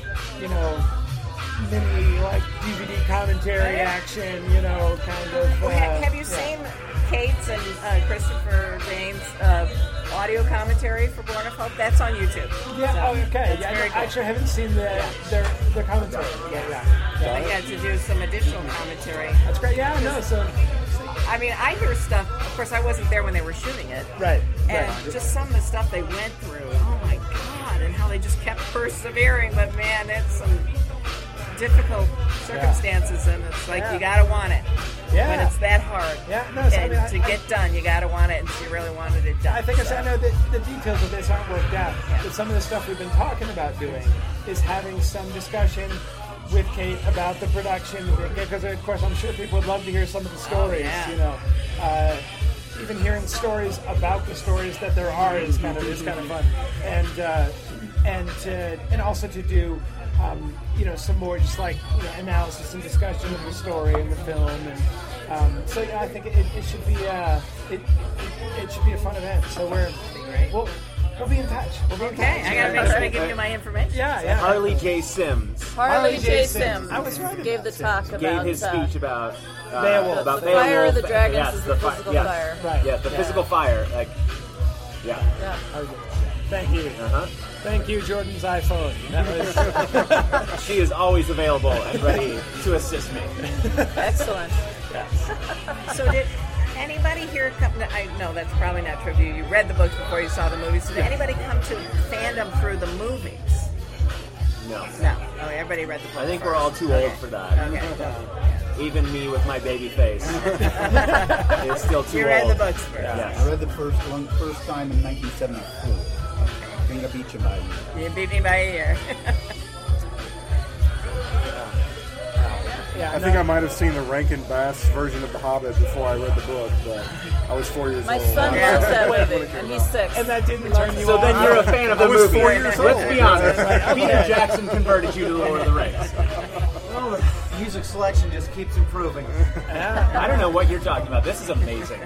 mini DVD commentary action, kind of. Have you seen Kate's and Christopher Jane's audio commentary for Born of Hope? That's on YouTube. Yeah. So Okay. Yeah, I actually haven't seen their commentary. Yeah, to do some additional commentary. That's great. Yeah. No. So. I mean, I hear stuff. Of course, I wasn't there when they were shooting it. Right. And just some of the stuff they went through. Oh my God! And how they just kept persevering. But man, it's some difficult circumstances, and it's like you gotta want it. Yeah. When it's that hard. Yeah. No. And to get done, you gotta want it, and she really wanted it done. I think I know that the details of this aren't worked out. But some of the stuff we've been talking about doing is having some discussion with Kate about the production, because of course I'm sure people would love to hear some of the stories. Even hearing stories about the stories that there are is kind of fun. and also to do some more just like analysis and discussion of the story and the film, and so I think it should be it should be a fun event. So we'll be in touch. Okay, I gotta make sure I give you my information. Yeah. Harley J. Sims. Harley J. Sims I was right gave the talk about Gave his speech about Beowulf. about the fire of the Beowulf. dragons Yes, is the physical fire. Right. Yeah, the physical fire. Like, yeah. Thank you. Thank you, Jordan's iPhone. That was She is always available and ready to assist me. Excellent. So did anybody here come? I know that's probably not true. You read the books before you saw the movies. Did anybody come to fandom through the movies? No. No. Oh, everybody read the books. I think we're all too old for that. Okay. Even me with my baby face is still too You old. read the books first. Yes. I read the first time in 1974. Being a beach in my You beat me by a year. I think I might have seen the Rankin Bass version of The Hobbit before I read the book, but I was 4 years My old. son loves that movie, and he's 6. and that didn't turn you So on. then you're a fan of the I was movie. 4 years Let's old. be honest. Peter Jackson converted you to the Lord of the Rings. Well, the music selection just keeps improving. I don't know what you're talking about. This is amazing.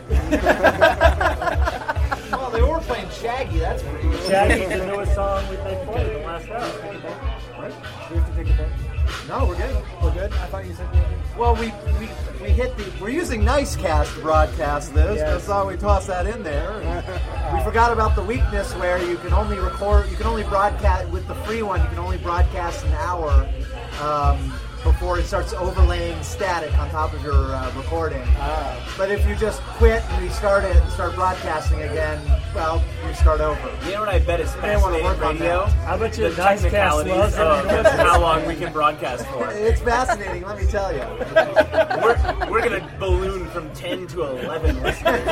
Well, they were playing Shaggy. That's pretty good. Shaggy's the newest song we played for the last hour. Right? We have to take a break. No, we're good. We're good. I thought you said we were good. Well, we hit we're using Nicecast to broadcast this. Yes. That's how we toss that in there. We forgot about the weakness where you can only broadcast with the free one. You can only broadcast an hour before it starts overlaying static on top of your recording. But if you just quit and restart it and start broadcasting again, well, you start over. You know what I bet is They wanna fascinating work on radio? that. How about The you? Nice cast technicalities loves of it. how long we can broadcast for. It's fascinating, let me tell you. We're going to balloon from 10 to 11 listeners.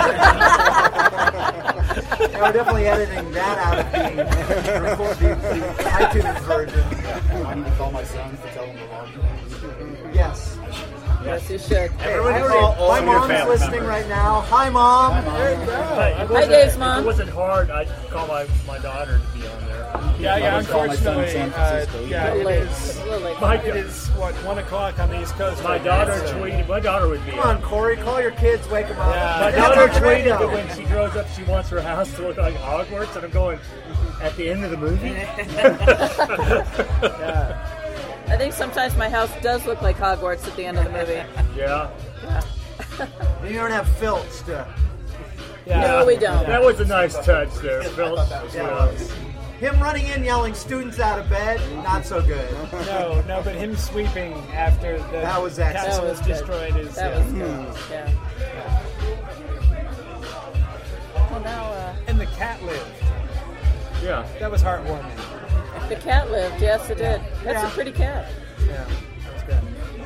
Yeah, we're definitely editing that out of the iTunes version. I need to call my son to tell him the log. Yes. Yes, you should. Everyone Hey, call all my of your mom's family listening members. right now. Hi, Mom. Hi, Dave's mom. If it wasn't hard, I'd call my daughter to be on there. Yeah, was calling my son unfortunately, San Francisco. A it little late. is. A little late. It is what 1 o'clock on the East Coast. My right now, daughter so- tweeted. My daughter would be Come on, Corey. Call your kids. Wake them up. Yeah. My That's daughter on the tweeted radio. that when she grows up, she wants her house to look like Hogwarts, and I'm going, at the end of the movie? I think sometimes my house does look like Hogwarts at the end of the movie. Yeah. You don't have filts to. No, we don't. That was a nice touch there, Phil. Him running in yelling students out of bed, not so good. No, but him sweeping after the That was excellent. castle That was was good. destroyed is. That was good. Yeah. Well, now And the cat lived. Yeah. That was heartwarming. the cat lived. Yes, it did. That's a pretty cat. Yeah, that's good.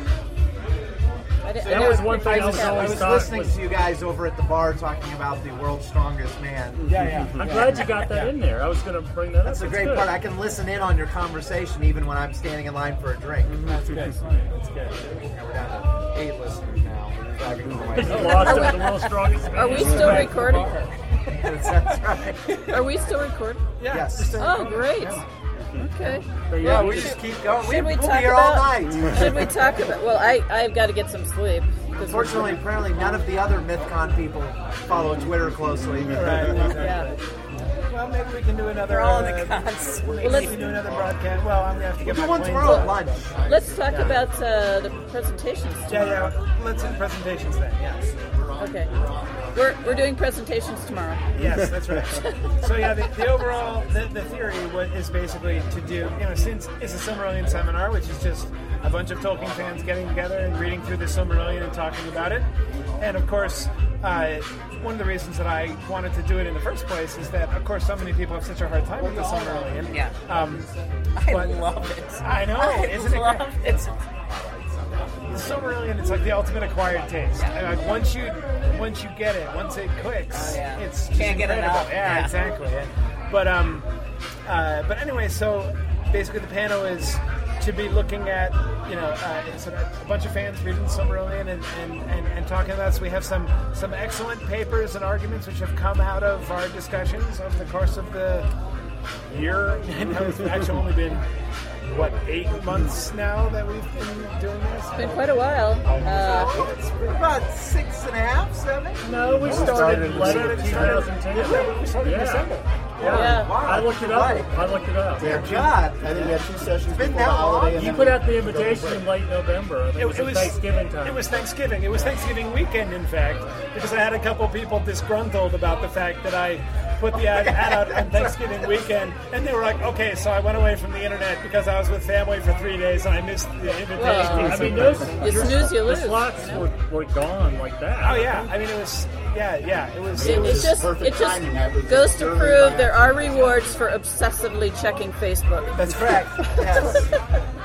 That was one thing I was I always was thought listening was. to you guys over at the bar talking about the world's strongest man. Yeah. I'm glad you got that in there. I was going to bring that That's up. the great good. part. I can listen in on your conversation even when I'm standing in line for a drink. That's good. That's good. Yeah, we're down to 8 listeners now. We're driving for my Lost it, the world's strongest man. Are we still recording? That's right. Are we still recording? Yes. Oh, great. Okay. Yeah, we just keep going. Should we We'll talk be here all about? night. Should we talk about? Well, I've got to get some sleep. Unfortunately, apparently none of the other MythCon people follow Twitter closely. Right. Yeah. Well, maybe we can do another. We're all in the cons. Maybe we can do another broadcast. Well, I'm gonna have to get Do my one plane. tomorrow at lunch. Let's talk about the presentations. Yeah. Let's do the presentations then. Yes. Okay. We're doing presentations tomorrow. Yes, that's right. So yeah, the overall the theory is basically to do, since it's a Silmarillion seminar, which is just a bunch of Tolkien fans getting together and reading through the Silmarillion and talking about it. And of course, one of the reasons that I wanted to do it in the first place is that, of course, so many people have such a hard time with the Silmarillion. Yeah. I love it. I know, isn't it? love Great? it. It's the Silmarillion. It's like the ultimate acquired taste. And like once you get it, once it clicks, it's just Can't get incredible. enough. Yeah, Yeah. exactly. But anyway, so basically the panel is to be looking at it's a bunch of fans reading Silmarillion and talking about. So we have some excellent papers and arguments which have come out of our discussions over the course of the year. And it's actually only been, 8 months now that we've been doing this? It's been quite a while. It's about 6.5, 7. No, we started in 2010. We started in December. Yeah. Wow, I looked it up. Dear God. I think we had 2 sessions It's been before the that long? holiday. And You then put out the invitation in late November. I think it was Thanksgiving time. It was Thanksgiving. It was Thanksgiving weekend, in fact, because I had a couple people disgruntled about the fact that I put the ad out on Thanksgiving weekend, and they were like, okay, so I went away from the internet because I was with family for 3 days and I missed the invitation. Well, I mean, you snooze, you lose. The slots were gone like that. Oh yeah, I mean it was it was It just goes to prove there are rewards for obsessively checking Facebook. That's correct. Yes.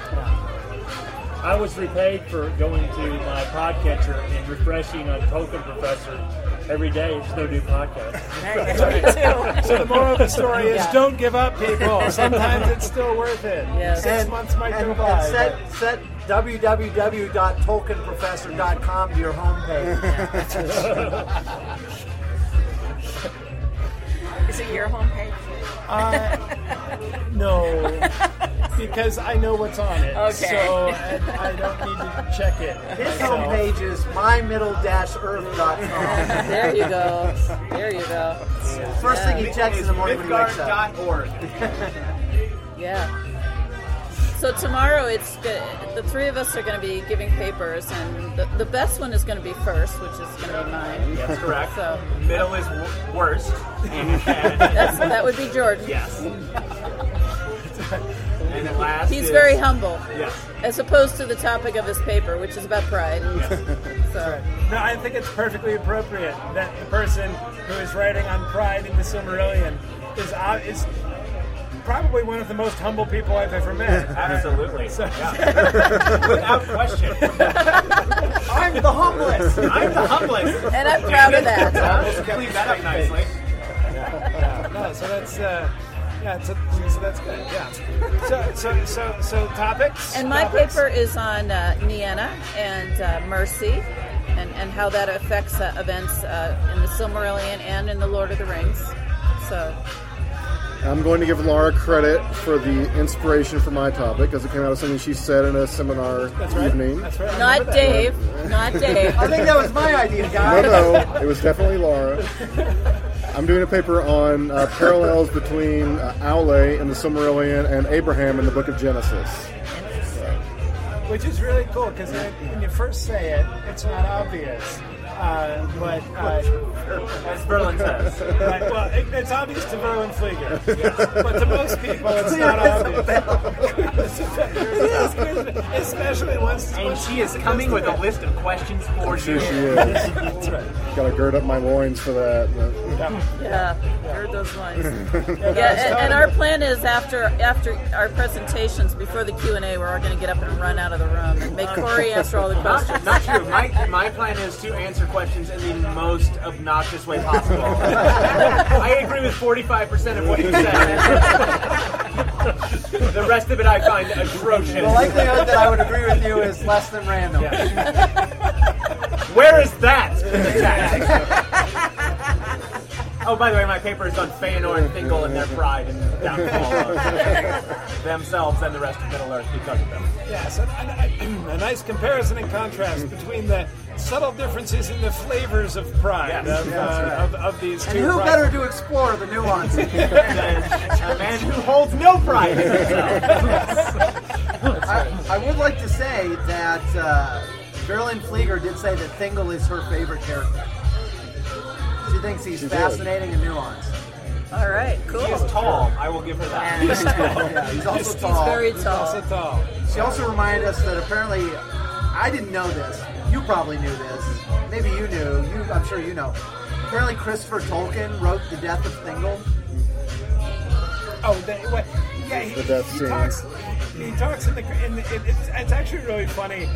I was repaid for going to my podcatcher and refreshing on Tolkien Professor every day. There's no new podcast. So the moral of the story is don't give up, people. Sometimes it's still worth it. Yes. 6 months might go by. And set www.tolkienprofessor.com to your homepage. Is it your homepage? No, because I know what's on it. Okay. So I don't need to check it. His myself. homepage is mymiddle-earth.com. There you go. There you go. First thing he checks in the morning when he wakes up. Mythgard.org. Yeah. So tomorrow, it's good. The three of us are going to be giving papers, and the best one is going to be first, which is going to be mine. That's correct. So Middle is worst. that would be Jordan. Yes. And then last He's is, very humble, Yes. as opposed to the topic of his paper, which is about pride. So No, I think it's perfectly appropriate that the person who is writing on pride in the Silmarillion is probably one of the most humble people I've ever met. Absolutely. Without question. I'm the humblest. I'm the humblest. and I'm proud of that. Almost cleaned that up nicely. No, so that's so that's good. Yeah. So topics. And my Topics? paper is on Nienna and mercy, and how that affects events in the Silmarillion and in the Lord of the Rings. So I'm going to give Laura credit for the inspiration for my topic, as it came out of something she said in a seminar evening. That's right. I not remember that. Dave, not Dave. I think that was my idea, guys. No, it was definitely Laura. I'm doing a paper on parallels between Aule in the Silmarillion and Abraham in the Book of Genesis. Which is really cool because when you first say it, it's not obvious. But As Berlin says. right, well, it's obvious to Verlin Flieger, but to most people, it's not obvious. Especially once. And she is coming with a list of questions for you. Sure she is. Got to gird up my loins for that. Yeah, heard those lines. And our plan is after our presentations, before the Q&A, we're all going to get up and run out of the room and make Corey answer all the questions. Not true. My plan is to answer questions in the most obnoxious way possible. I agree with 45% of what you said. The rest of it I find atrocious. The likelihood that I would agree with you is less than random. Where is that in the text? Oh, by the way, my paper is on Feanor and Thingol and their pride and downfall of themselves and the rest of Middle Earth because of them. Yeah, so a nice comparison and contrast between the subtle differences in the flavors of pride of these two. And who prides. better to explore the nuances? A man who holds no pride in himself. I would like to say that Verlin Flieger did say that Thingol is her favorite character. She thinks he's fascinating and nuanced. All right, cool. He is tall. I will give her that. He's also tall. He's very tall. Also tall. She also reminded us that apparently, I didn't know this. You probably knew this. Maybe you knew. I'm sure you know. Apparently, Christopher Tolkien wrote The Death of Thingol. Oh, he talks in the. It's actually really funny.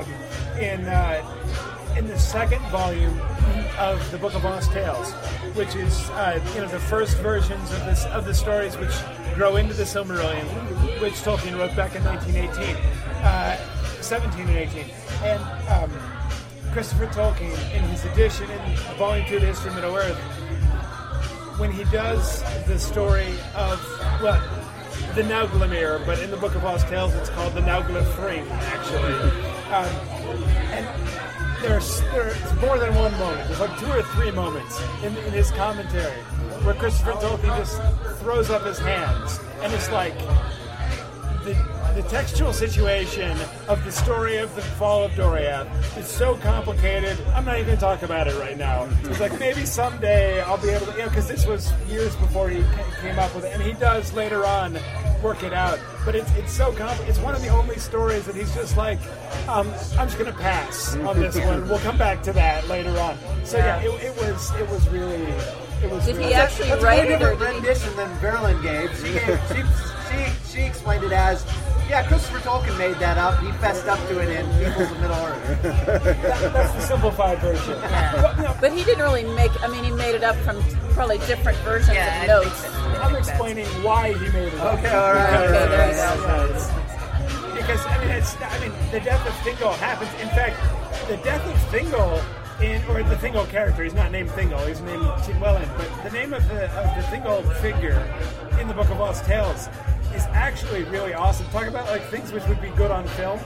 In the second volume of the Book of Lost Tales, which is the first versions of the stories which grow into the Silmarillion, which Tolkien wrote back in 17 and 18, and Christopher Tolkien, in his edition in Volume 2 of the History of Middle Earth, when he does the story of the Nauglamir, but in the Book of Lost Tales it's called the Nauglafring, actually. And there's more than one moment. There's like 2 or 3 moments in his commentary where Christopher Tolkien just throws up his hands, and it's like the textual situation of the story of the fall of Doriath is so complicated. I'm not even going to talk about it right now. It's like maybe someday I'll be able to, because this was years before he came up with it, and he does later on work it out. But it's so complicated. It's one of the only stories that he's just like, I'm just going to pass on this one. We'll come back to that later on. So yeah, it was really. Did he actually write it, or did he? Rendition than Verlin gave. She explained it as, Christopher Tolkien made that up. He fessed up to it in Peoples of Middle-earth. That's the simplified version. Yeah. But he didn't really he made it up from probably different versions of notes. I'm explaining why he made it up. Okay, all right. There you go. Because, the death of Thingol happens. In fact, the death of Thingol, or the Thingol character, he's not named Thingol, he's named Tinwelin, but the name of the Thingol figure in the Book of Lost Tales is actually really awesome. Talk about like things which would be good on film.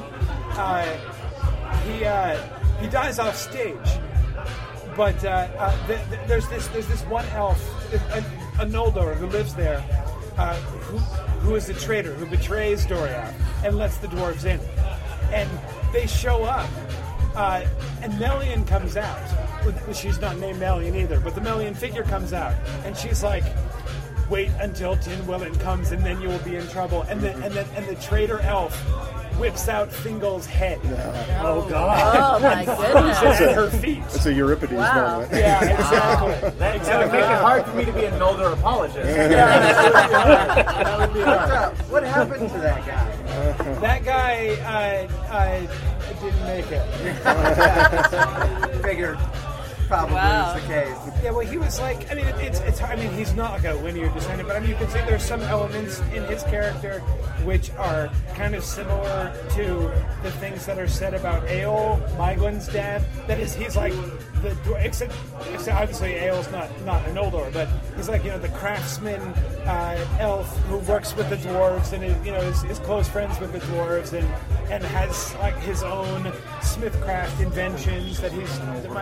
He dies off stage, but there's this one elf, a Noldor who lives there, who is a traitor who betrays Doriath and lets the dwarves in, and they show up. And Melian comes out. She's not named Melian either, but the Melian figure comes out, and she's like, "Wait until Tinwelin comes, and then you will be in trouble." And the traitor elf whips out Thingol's head. Oh God! Oh my goodness! At her feet. It's a Euripides moment. Yeah, exactly. That would make it hard for me to be a Noldor apologist. That would be hard. What happened to that guy? That guy didn't make it. Figured probably is the case. Yeah, well, he was like, it's hard. He's not like a linear descendant, but you can see there's some elements in his character which are kind of similar to the things that are said about Eöl, Maeglin's dad. That is, he's like except obviously Eol's not an Noldor, but he's like the craftsman elf who works with the dwarves and is close friends with the dwarves and has like his own smithcraft inventions that he's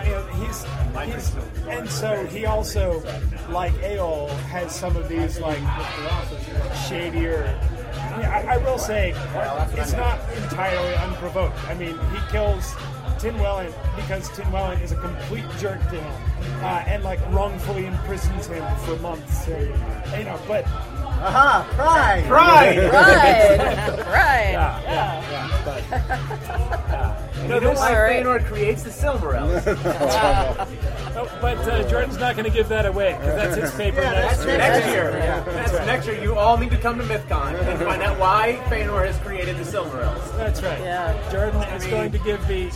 and so he also, like Eöl, has some of these like shadier. I will say it's not entirely unprovoked. He kills Tinwelin because Tinwelin is a complete jerk to him and like wrongfully imprisons him for months. But pride. That's why Fëanor creates the Silmarils. But Jordan's not going to give that away because that's his paper next year. That's next year. You all need to come to MythCon and find out why Fëanor has created the Silmarils. That's right. Yeah. Jordan is going to give the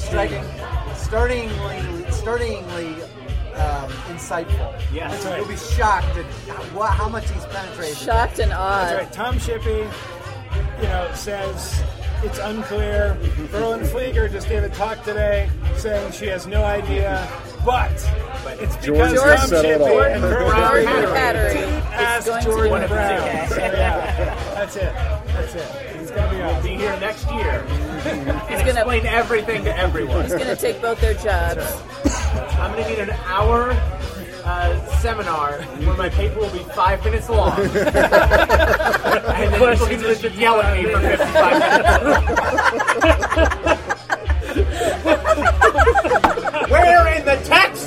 startlingly insightful. Yeah, that's right. You'll be shocked at how much he's penetrated. Shocked and awed. That's right. Tom Shippey, says it's unclear. Verlin Flieger just gave a talk today saying she has no idea, but it's because Tom Shippey and Verlin Flieger asked Jordan Brown. So that's it. He's going to be here next year and explain everything to everyone. He's going to take both their jobs. I'm going to need an hour seminar where my paper will be 5 minutes long. And then people can just yell at me for 55 minutes. Where in the text?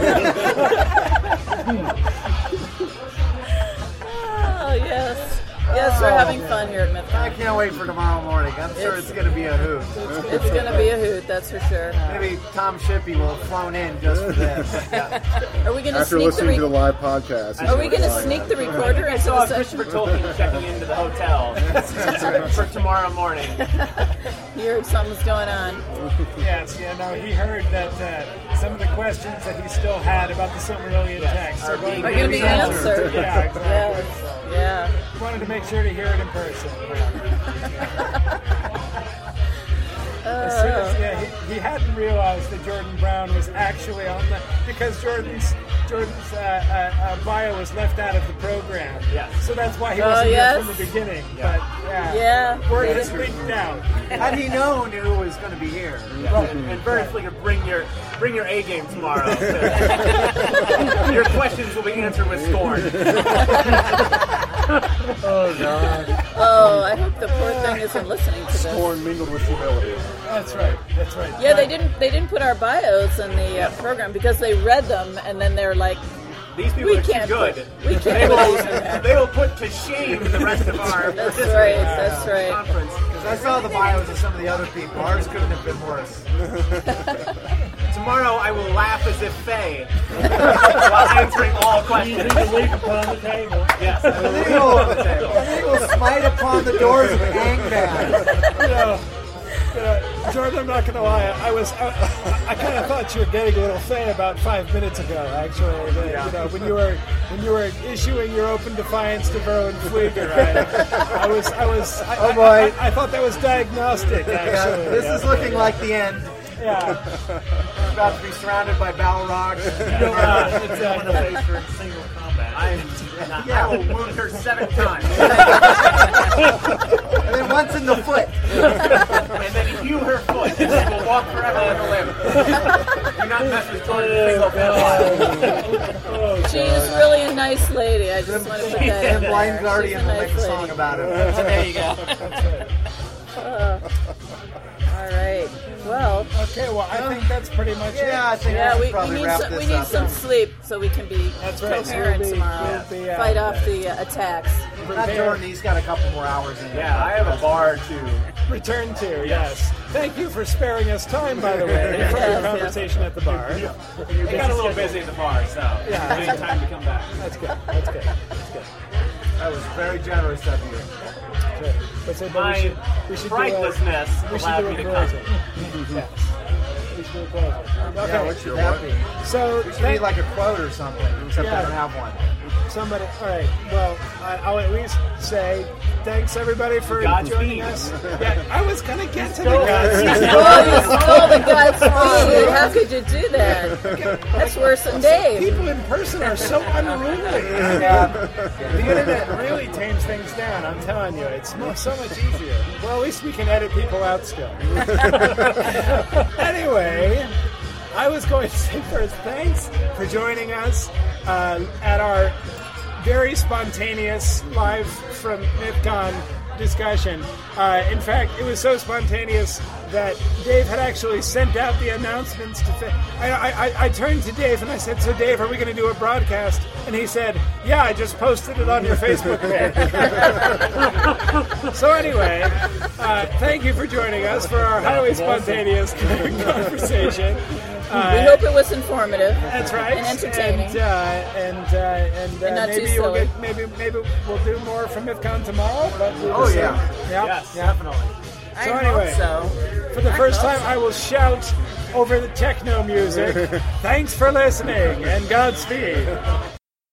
Oh, yes. Yes, we're having fun here at MythCon. I can't wait for tomorrow morning. I'm sure it's going to be a hoot. It's going to be a hoot, that's for sure. Maybe Tom Shippey will have flown in just for this. Are we going to After listening to the live podcast. Are we going to sneak the recorder into the session? Christopher Tolkien checking into the hotel for tomorrow morning. You heard something's going on. Yes, he heard that some of the questions that he still had about the Silmarillion text are going to be answered. Yeah, exactly. Yeah. Wanted to make sure to hear it in person. He hadn't realized that Jordan Brown was actually on that because Jordan's Jordan's bio was left out of the program. Yes. So that's why he wasn't yes. here from the beginning. Yeah. But Yeah. word has leaked out. Had he known who was going to be here? And very Flicker, bring your A game tomorrow. Your questions will be answered with scorn. Oh God. Oh, I hope the poor thing isn't listening to this. Scorn mingled with humility. That's right. That's right. Yeah, they didn't put our bios in the program because they read them and then they're like, These people we are too can't good. we They can't put these in there. will, they will put to shame the rest of our That's participants right. in That's the right. conference. Because I saw the bios of some of the other people. Ours couldn't have been worse. Tomorrow I will laugh as if Faye while answering all You questions. need to leap upon the table. Yes. And then he will smite upon the doors of Angband. Jordan, I'm not going to lie. I kind of thought you were getting a little Faye about 5 minutes ago. Actually, when you were issuing your open defiance to Verlin Flieger, I thought that was diagnostic. Actually, This is looking like the end. yeah. We're about to be surrounded by Balrogs. On the face for single combat. I will wound her 7 times. And then once in the foot. And then hew her foot and she will walk forever on the limb. Do not mess with Jordan Fingal for a while. She is really a nice lady. I just want to put that in And there. Blind She's Guardian a will nice make a song lady. about it. There you go. All right. Well, Okay. Well, I think that's pretty much it. Yeah, I think yeah, we we should probably need wrap some, this we need up. some sleep so we can be That's right, so coherent we'll be- tomorrow. we'll be, Fight off the attacks. Not Jordan, he's got a couple more hours in him. Yeah, I have a bar to. Return to, yes. Thank you for sparing us time, by the way, for Yes, the conversation at the bar. It got a little busy at the bar, so Yeah. we need time to come back. That's good. That's good. That's good. That was very generous of you. Good. But so, but My we should frightlessness do a allowed me to come. closing. Yes. We should do a closing. Yeah, Okay. what should that be? So, We should need like a quote or something, except I don't have one. somebody. All right. Well, I'll at least say thanks everybody for Godspeed. joining us. Yeah, I was gonna get to the Oh, Godspeed. you stole the Godspeed. How could you do that? That's worse than Dave. People in person are so unruly. The internet really tames things down. I'm telling you, it's so much easier. Well, at least we can edit people out still. Anyway, I was going to say first, thanks for joining us at our very spontaneous live from MythCon discussion. In fact, it was so spontaneous that Dave had actually sent out the announcements to. I turned to Dave and I said, "So Dave, are we going to do a broadcast?" And he said, "Yeah, I just posted it on your Facebook page." So anyway, thank you for joining us for our highly spontaneous conversation. We hope it was informative. That's right. And entertaining. And not too maybe silly. maybe we'll do more from MythCon tomorrow. But we'll Oh, see. yeah. Yeah. Yes, Yeah. definitely. I So hope anyway, so. for the first hope time, I will shout over the techno music. Thanks for listening and Godspeed.